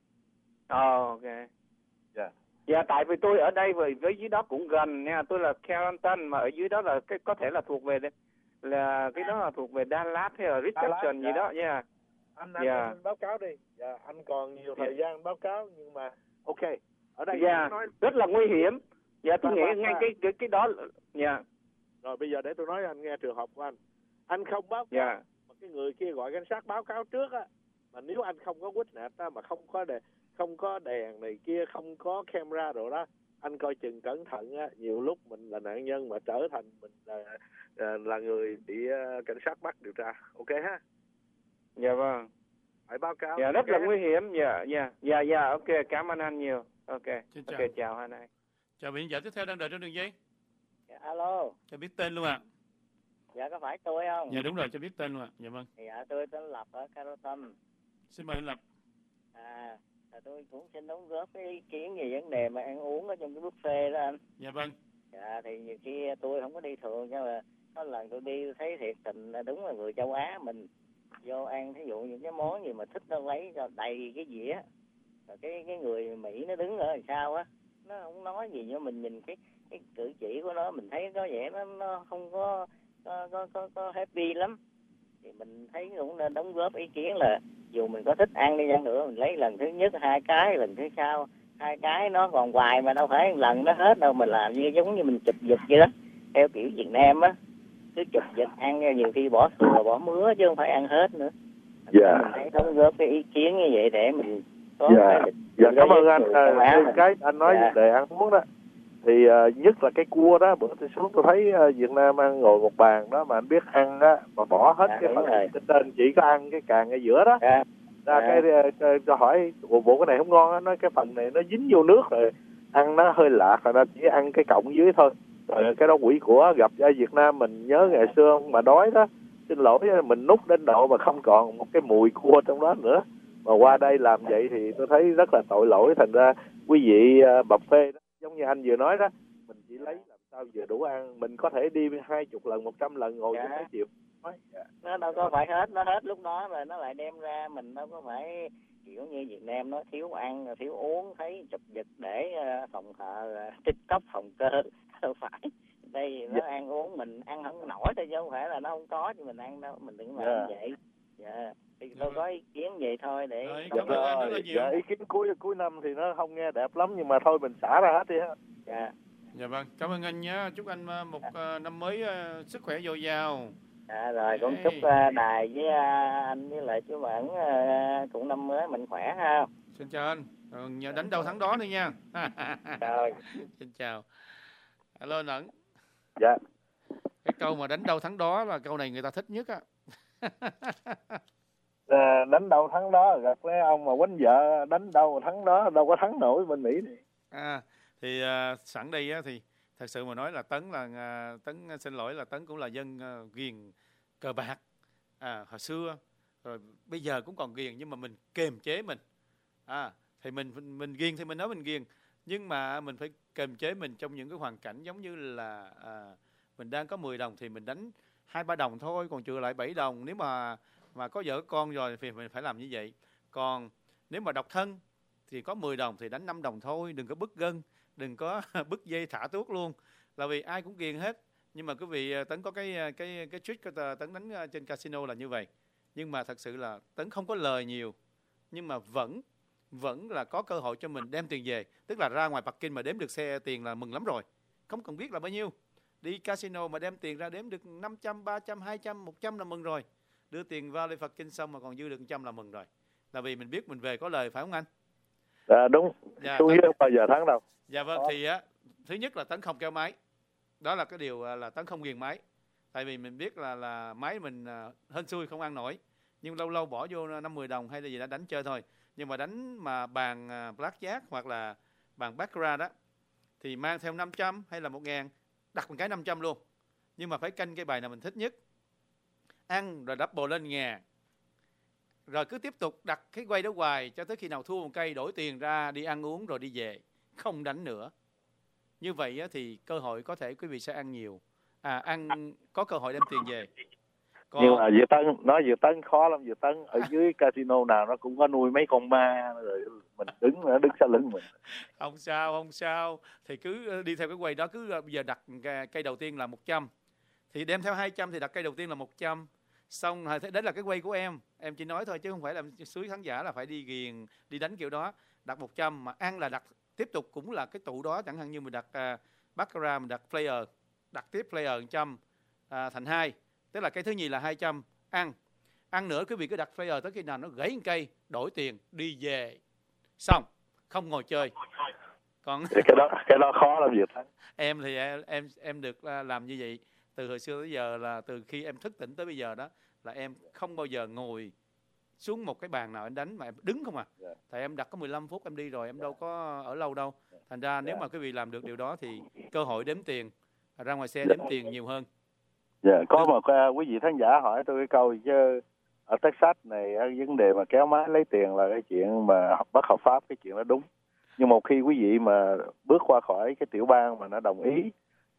Ok. Dạ. Dạ, tại vì tôi ở đây với dưới đó cũng gần nha, tôi là Carrollton mà ở dưới đó là cái có thể là thuộc về là cái đó là thuộc về Dallas hay là Richardson gì đó nha. Anh báo cáo đi. Dạ, anh còn nhiều thời gian báo cáo, nhưng mà ok. Ở đây nói rất là nguy hiểm. Dạ, tôi nghĩ ngay cái đó. Dạ. Rồi bây giờ để tôi nói anh nghe trường hợp của anh. Anh không báo cáo, mà cái người kia gọi cảnh sát báo cáo trước á, mà nếu anh không có witness á, mà không có đèn này kia, không có camera rồi đó, anh coi chừng cẩn thận á, nhiều lúc mình là nạn nhân mà trở thành mình là người bị cảnh sát bắt điều tra. Ok ha? Dạ vâng. Phải báo cáo. Dạ, rất là nguy hiểm. Dạ, ok, cảm ơn anh nhiều. Ok, chào anh này. Chào biên giả tiếp theo đang đợi trên đường dây. Alo. Cho biết tên luôn ạ. Dạ, có phải tôi không? Dạ đúng rồi, cho biết tên luôn ạ. Dạ vâng. Dạ, tôi tên Lập ở Carrollton. Xin mời anh Lập. Tôi cũng xin đóng góp cái ý kiến về vấn đề mà ăn uống ở trong cái buffet đó anh. Dạ vâng. Dạ, thì nhiều khi tôi không có đi thường, nhưng mà có lần tôi đi thấy thiệt tình là đúng là người châu Á mình vô ăn, thí dụ những cái món gì mà thích nó lấy cho đầy cái dĩa. Rồi cái người Mỹ nó đứng ở đằng sau á, nó không nói gì, nhưng mình nhìn cái cử chỉ của nó, mình thấy có vẻ nó không có happy lắm. Thì mình thấy cũng nên đóng góp ý kiến là dù mình có thích ăn đi chăng nữa, mình lấy lần thứ nhất 2 cái, lần thứ sau 2 cái, nó còn hoài mà đâu phải lần nó hết đâu. Mình làm như giống như mình chụp vịt vậy đó, theo kiểu Việt Nam á, cứ chụp vịt ăn, nhiều khi bỏ sùa bỏ mứa chứ không phải ăn hết nữa. Mình thấy đóng góp cái ý kiến như vậy để mình có Dạ, cảm ơn anh. Cái anh nói về ăn uống đó thì nhất là cái cua đó, bữa tôi xuống tôi thấy Việt Nam ăn ngồi một bàn đó mà anh biết ăn á, mà bỏ hết cái phần trên, chỉ có ăn cái càng ở giữa đó. Cái hỏi bộ cái này không ngon á, nói cái phần này nó dính vô nước rồi ăn nó hơi lạc, rồi nó chỉ ăn cái cọng dưới thôi. Rồi cái đó quỷ của gặp ở Việt Nam mình nhớ ngày xưa mà đói đó, xin lỗi mình nút đến độ mà không còn một cái mùi cua trong đó nữa, mà qua đây làm vậy thì tôi thấy rất là tội lỗi. Thành ra quý vị buffet đó, giống như anh vừa nói đó, mình chỉ lấy làm sao vừa đủ ăn, mình có thể đi 20 lần 100 lần ngồi cho mấy triệu. Nó đâu có phải hết, nó hết lúc đó rồi nó lại đem ra, mình đâu có phải kiểu như Việt Nam nó thiếu ăn thiếu uống, thấy chụp giật để phòng thờ tích cốc phòng cơ, đâu phải. Đây nó ăn uống mình ăn không nổi thôi, chứ không phải là nó không có chứ mình ăn đâu, mình đừng làm vậy. Thì tôi có ý kiến vậy thôi để ý kiến cuối năm thì nó không nghe đẹp lắm, nhưng mà thôi mình xả ra hết đi ha. Dạ vâng, cảm ơn anh nhé. Chúc anh một năm mới sức khỏe dồi dào. Rồi cũng chúc đài với anh với lại chú Mẫn cũng năm mới mình khỏe ha. Xin chào anh. Nhờ đánh đầu thắng đó nữa nha. Rồi. Xin chào. Alo anh Ẩn. Dạ. Cái câu mà đánh đầu thắng đó là câu này người ta thích nhất á. Đánh đâu thắng đó, gặp cái ông mà quánh vợ đánh đâu thắng đó, đâu có thắng nổi bên Mỹ này. Thì sẵn đây á, thì thật sự mà nói là Tấn xin lỗi là Tấn cũng là dân ghiền cờ bạc hồi xưa, rồi bây giờ cũng còn ghiền, nhưng mà mình kiềm chế mình. Thì mình ghiền thì mình nói mình ghiền, nhưng mà mình phải kiềm chế mình trong những cái hoàn cảnh giống như là mình đang có 10 đồng thì mình đánh 2-3 đồng thôi, còn trừ lại 7 đồng. Nếu mà có vợ con rồi thì mình phải làm như vậy. Còn nếu mà độc thân thì có 10 đồng thì đánh 5 đồng thôi, đừng có bứt gân, đừng có bứt dây thả tuốt luôn, là vì ai cũng ghiền hết. Nhưng mà quý vị, Tấn có cái trick Tấn đánh trên casino là như vậy. Nhưng mà thật sự là Tấn không có lời nhiều, nhưng mà vẫn là có cơ hội cho mình đem tiền về. Tức là ra ngoài parking mà đếm được xe tiền là mừng lắm rồi, không cần biết là bao nhiêu. Đi casino mà đem tiền ra đếm được 500, 300, 200, 100 là mừng rồi. Đưa tiền vào lên parking xong mà còn dư được 100 là mừng rồi. Là vì mình biết mình về có lời, phải không anh? Đúng. Tôi không bao giờ thắng đâu. Dạ vâng, thì thứ nhất là Tấn không kéo máy. Đó là cái điều là Tấn không ghiền máy. Tại vì mình biết là máy mình hên xui không ăn nổi. Nhưng lâu lâu bỏ vô 5-10 đồng hay là gì đã đánh chơi thôi. Nhưng mà đánh mà bàn blackjack hoặc là bàn baccarat đó thì mang theo 500 hay là 1.000, đặt một cái 500 luôn. Nhưng mà phải canh cái bài nào mình thích nhất. Ăn rồi double lên 1.000. Rồi cứ tiếp tục đặt cái quay đó hoài cho tới khi nào thua một cây, đổi tiền ra đi ăn uống rồi đi về, không đánh nữa. Như vậy thì cơ hội có thể quý vị sẽ ăn nhiều, ăn có cơ hội đem tiền về. Nhưng mà Việt Tân khó lắm. Việt Tân ở dưới casino nào nó cũng có nuôi mấy con ma rồi mình đứng sau lưng mình. Không sao. Thì cứ đi theo cái quầy đó, cứ bây giờ đặt cây đầu tiên là 100 thì đem theo 200 thì đặt cây đầu tiên là 100. Xong rồi đấy là cái quay của em chỉ nói thôi chứ không phải là suối khán giả là phải đi ghiền đi đánh kiểu đó. Đặt 100 mà ăn là đặt tiếp tục cũng là cái tụ đó, chẳng hạn như mình đặt baccarat, mình đặt player, đặt tiếp player 100 thành 2, tức là cái thứ nhì là 200. Ăn nữa quý vị cứ đặt player tới khi nào nó gãy một cây, đổi tiền đi về, xong không ngồi chơi. Còn cái đó khó lắm Việt. Em thì em được làm như vậy từ hồi xưa tới giờ, là từ khi em thức tỉnh tới bây giờ đó, là em không bao giờ ngồi xuống một cái bàn nào em đánh mà em đứng không Tại em đặt có 15 phút em đi rồi, em đâu có ở lâu đâu. Thành ra nếu mà quý vị làm được điều đó thì cơ hội đếm tiền, ra ngoài xe đếm tiền nhiều hơn. Có một quý vị khán giả hỏi tôi cái câu chứ ở Texas này vấn đề mà kéo máy lấy tiền là cái chuyện mà bất hợp pháp, cái chuyện đó đúng. Nhưng một khi quý vị mà bước qua khỏi cái tiểu bang mà nó đồng ý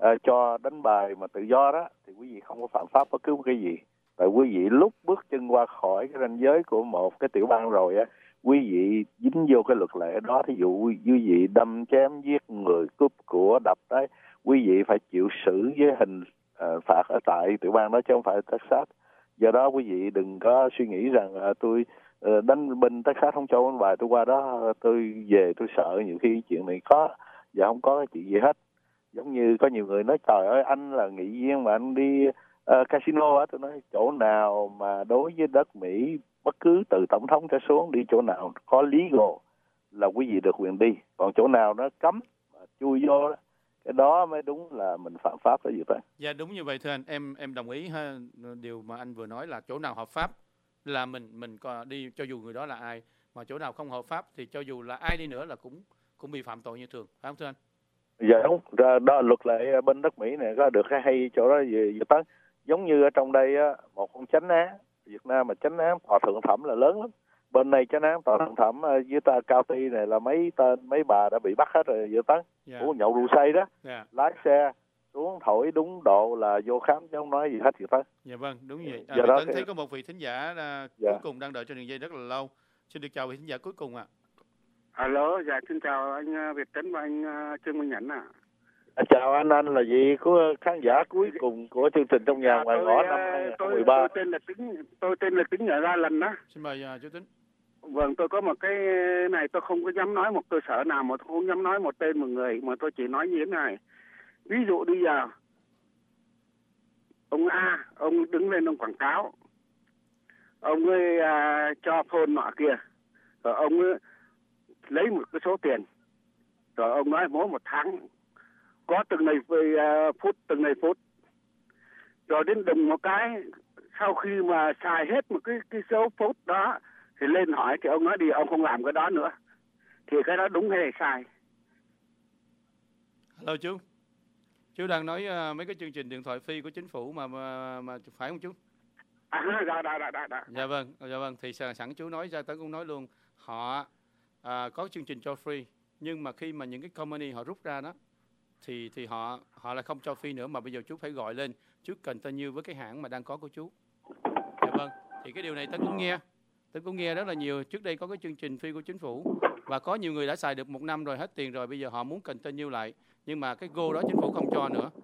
cho đánh bài mà tự do đó thì quý vị không có phạm pháp bất cứ một cái gì. Tại quý vị lúc bước chân qua khỏi cái ranh giới của một cái tiểu bang rồi á, quý vị dính vô cái luật lệ đó. Thí dụ quý vị đâm chém giết người, cướp của, đập đấy, quý vị phải chịu xử với hình phạt ở tại tiểu bang đó chứ không phải Texas. Do đó quý vị đừng có suy nghĩ rằng tôi đánh bên Texas không cho đánh bài, tôi qua đó tôi về tôi sợ. Nhiều khi chuyện này có và không có cái chuyện gì hết. Giống như có nhiều người nói trời ơi anh là nghị viên mà anh đi casino á, tôi nói chỗ nào mà đối với đất Mỹ bất cứ từ tổng thống trở xuống đi chỗ nào có legal là quý vị được quyền đi, còn chỗ nào nó cấm mà chui vô đó, cái đó mới đúng là mình phạm pháp đó gì vậy. Dạ đúng như vậy thưa anh, em đồng ý ha. Điều mà anh vừa nói là chỗ nào hợp pháp là mình còn đi, cho dù người đó là ai, mà chỗ nào không hợp pháp thì cho dù là ai đi nữa là cũng bị phạm tội như thường, phải không thưa anh? Dạ đúng, đó luật lệ bên đất Mỹ này có được cái hay chỗ đó gì tới. Giống như ở trong đây á, một con chánh án Việt Nam mà chánh án tòa thượng thẩm là lớn lắm. Bên này chánh án tòa thượng thẩm với ta cao ty này là mấy bà đã bị bắt hết rồi Việt Tấn. Nhậu rượu say đó, lái xe xuống thổi đúng độ là vô khám chứ không nói gì hết Việt Tấn. Dạ vâng, đúng vậy. Tấn thấy có một vị thính giả cuối cùng đang đợi trên đường dây rất là lâu. Xin được chào vị khán giả cuối cùng ạ. Alo, dạ xin chào anh Việt Tấn và anh Trương Minh Nhẫn ạ. Chào anh là gì của khán giả cuối cùng của chương trình Trong Nhà Ngoài Ngõ năm 2013. Tôi tên là Tính ở Gia Lần đó. Xin mời chú Tính. Vâng, tôi có một cái này, tôi không có dám nói một cơ sở nào, mà tôi không dám nói một tên một người, mà tôi chỉ nói như thế này. Ví dụ bây giờ ông A, ông đứng lên ông quảng cáo, ông ấy cho phone nọ kia, rồi ông ấy lấy một cái số tiền, rồi ông nói mỗi một tháng có từng này phút, rồi đến đùng một cái, sau khi mà xài hết một cái số phút đó thì lên hỏi thì ông nói đi, ông không làm cái đó nữa, thì cái đó đúng hay sai? Hello chú đang nói mấy cái chương trình điện thoại free của chính phủ mà phải không chú? Dạ. Dạ vâng, thì sẵn chú nói ra, Tấn cũng nói luôn, họ có chương trình cho free, nhưng mà khi mà những cái company họ rút ra đó thì họ lại không cho free nữa, mà bây giờ chú phải gọi lên, chú continue với cái hãng mà đang có của chú. Dạ vâng, thì cái điều này Tấn cũng nghe rất là nhiều. Trước đây có cái chương trình free của chính phủ và có nhiều người đã xài được 1 năm rồi, hết tiền rồi, bây giờ họ muốn continue lại, nhưng mà cái go đó chính phủ không cho nữa.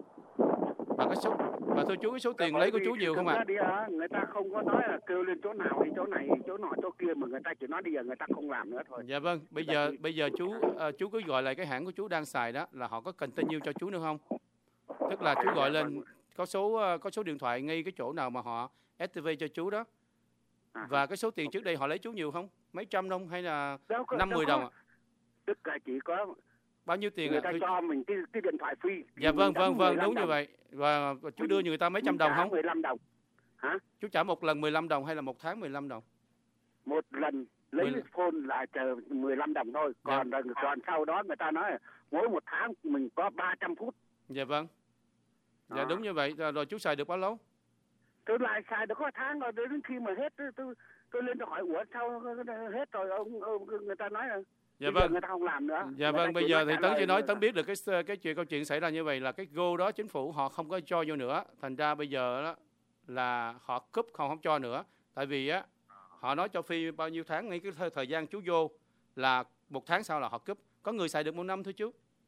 Và thưa chú, cái số tiền lấy của chú nhiều không ạ? Người ta không có nói là kêu lên chỗ nào đi, chỗ này, chỗ nọ, chỗ kia, mà người ta chỉ nói bây giờ người ta không làm nữa thôi. Dạ vâng, bây giờ chú cứ gọi lại cái hãng của chú đang xài đó, là họ có continue cho chú nữa không? Tức là chú gọi lên có số điện thoại ngay cái chỗ nào mà họ activate cho chú đó. Và cái số tiền trước đây họ lấy chú nhiều không? Mấy trăm đồng hay là 50 đồng ạ? Tức là chỉ có bao nhiêu tiền người ta cho mình cái điện thoại free. Dạ vâng, đúng như vậy. Và chú đưa người ta mấy trăm đồng không? 15 đồng. Hả? Chú trả một lần 15 đồng hay là một tháng 15 đồng? Một lần lấy phone là chờ 15 đồng thôi. Còn sau đó người ta nói là mỗi một tháng mình có 300 phút. Dạ vâng. Dạ đúng như vậy. Rồi chú xài được bao lâu? Tôi lại xài được có tháng rồi, đến khi mà hết tôi lên tôi hỏi ủa sao hết rồi, người ta nói là dạ vâng, người ta không làm nữa. Dạ vâng, bây giờ thì Tấn chỉ nói Tấn biết được câu chuyện xảy ra như vậy, là cái go đó chính phủ họ không có cho vô nữa, thành ra bây giờ đó là họ cúp, không cho nữa, tại vì á họ nói cho phi bao nhiêu tháng, ngay cái thời gian chú vô là 1 tháng sau là họ cúp. Có người xài được 1 năm thôi chú.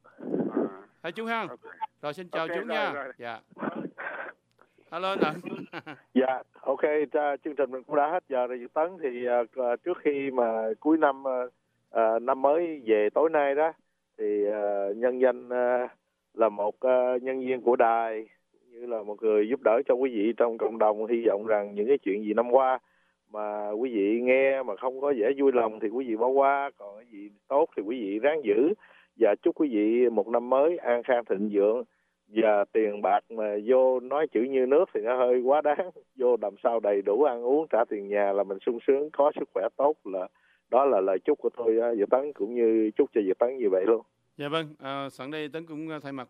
Hả chú ha? Rồi xin chào chú nha. Dạ. Alo anh ạ. Dạ, ok, chương trình mình cũng đã hết giờ rồi. Tấn thì trước khi mà cuối năm năm mới về tối nay đó, thì nhân danh là một nhân viên của đài, như là một người giúp đỡ cho quý vị trong cộng đồng, hy vọng rằng những cái chuyện gì năm qua mà quý vị nghe mà không có vẻ vui lòng thì quý vị bỏ qua, còn cái gì tốt thì quý vị ráng giữ, và chúc quý vị một năm mới an khang thịnh vượng. Và tiền bạc mà vô nói chữ như nước thì nó hơi quá đáng, vô làm sao đầy đủ ăn uống trả tiền nhà là mình sung sướng, có sức khỏe tốt, là đó là lời chúc của tôi, Việt Tấn, cũng như chúc cho Việt Tấn như vậy luôn. Dạ vâng, sẵn đây Tấn cũng thay mặt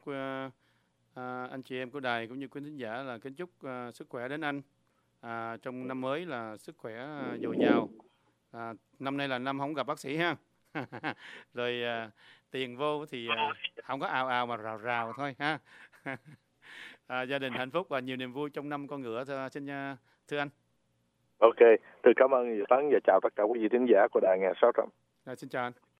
anh chị em của đài cũng như quý thính giả là kính chúc sức khỏe đến anh trong năm mới, là sức khỏe dồi dào. Năm nay là năm không gặp bác sĩ ha. Rồi tiền vô thì không có ào mà rào thôi ha. Gia đình hạnh phúc và nhiều niềm vui trong năm con ngựa, thưa anh. Ok, tôi cảm ơn Việt Tấn và chào tất cả quý vị thính giả của đài 1600. Xin chào anh.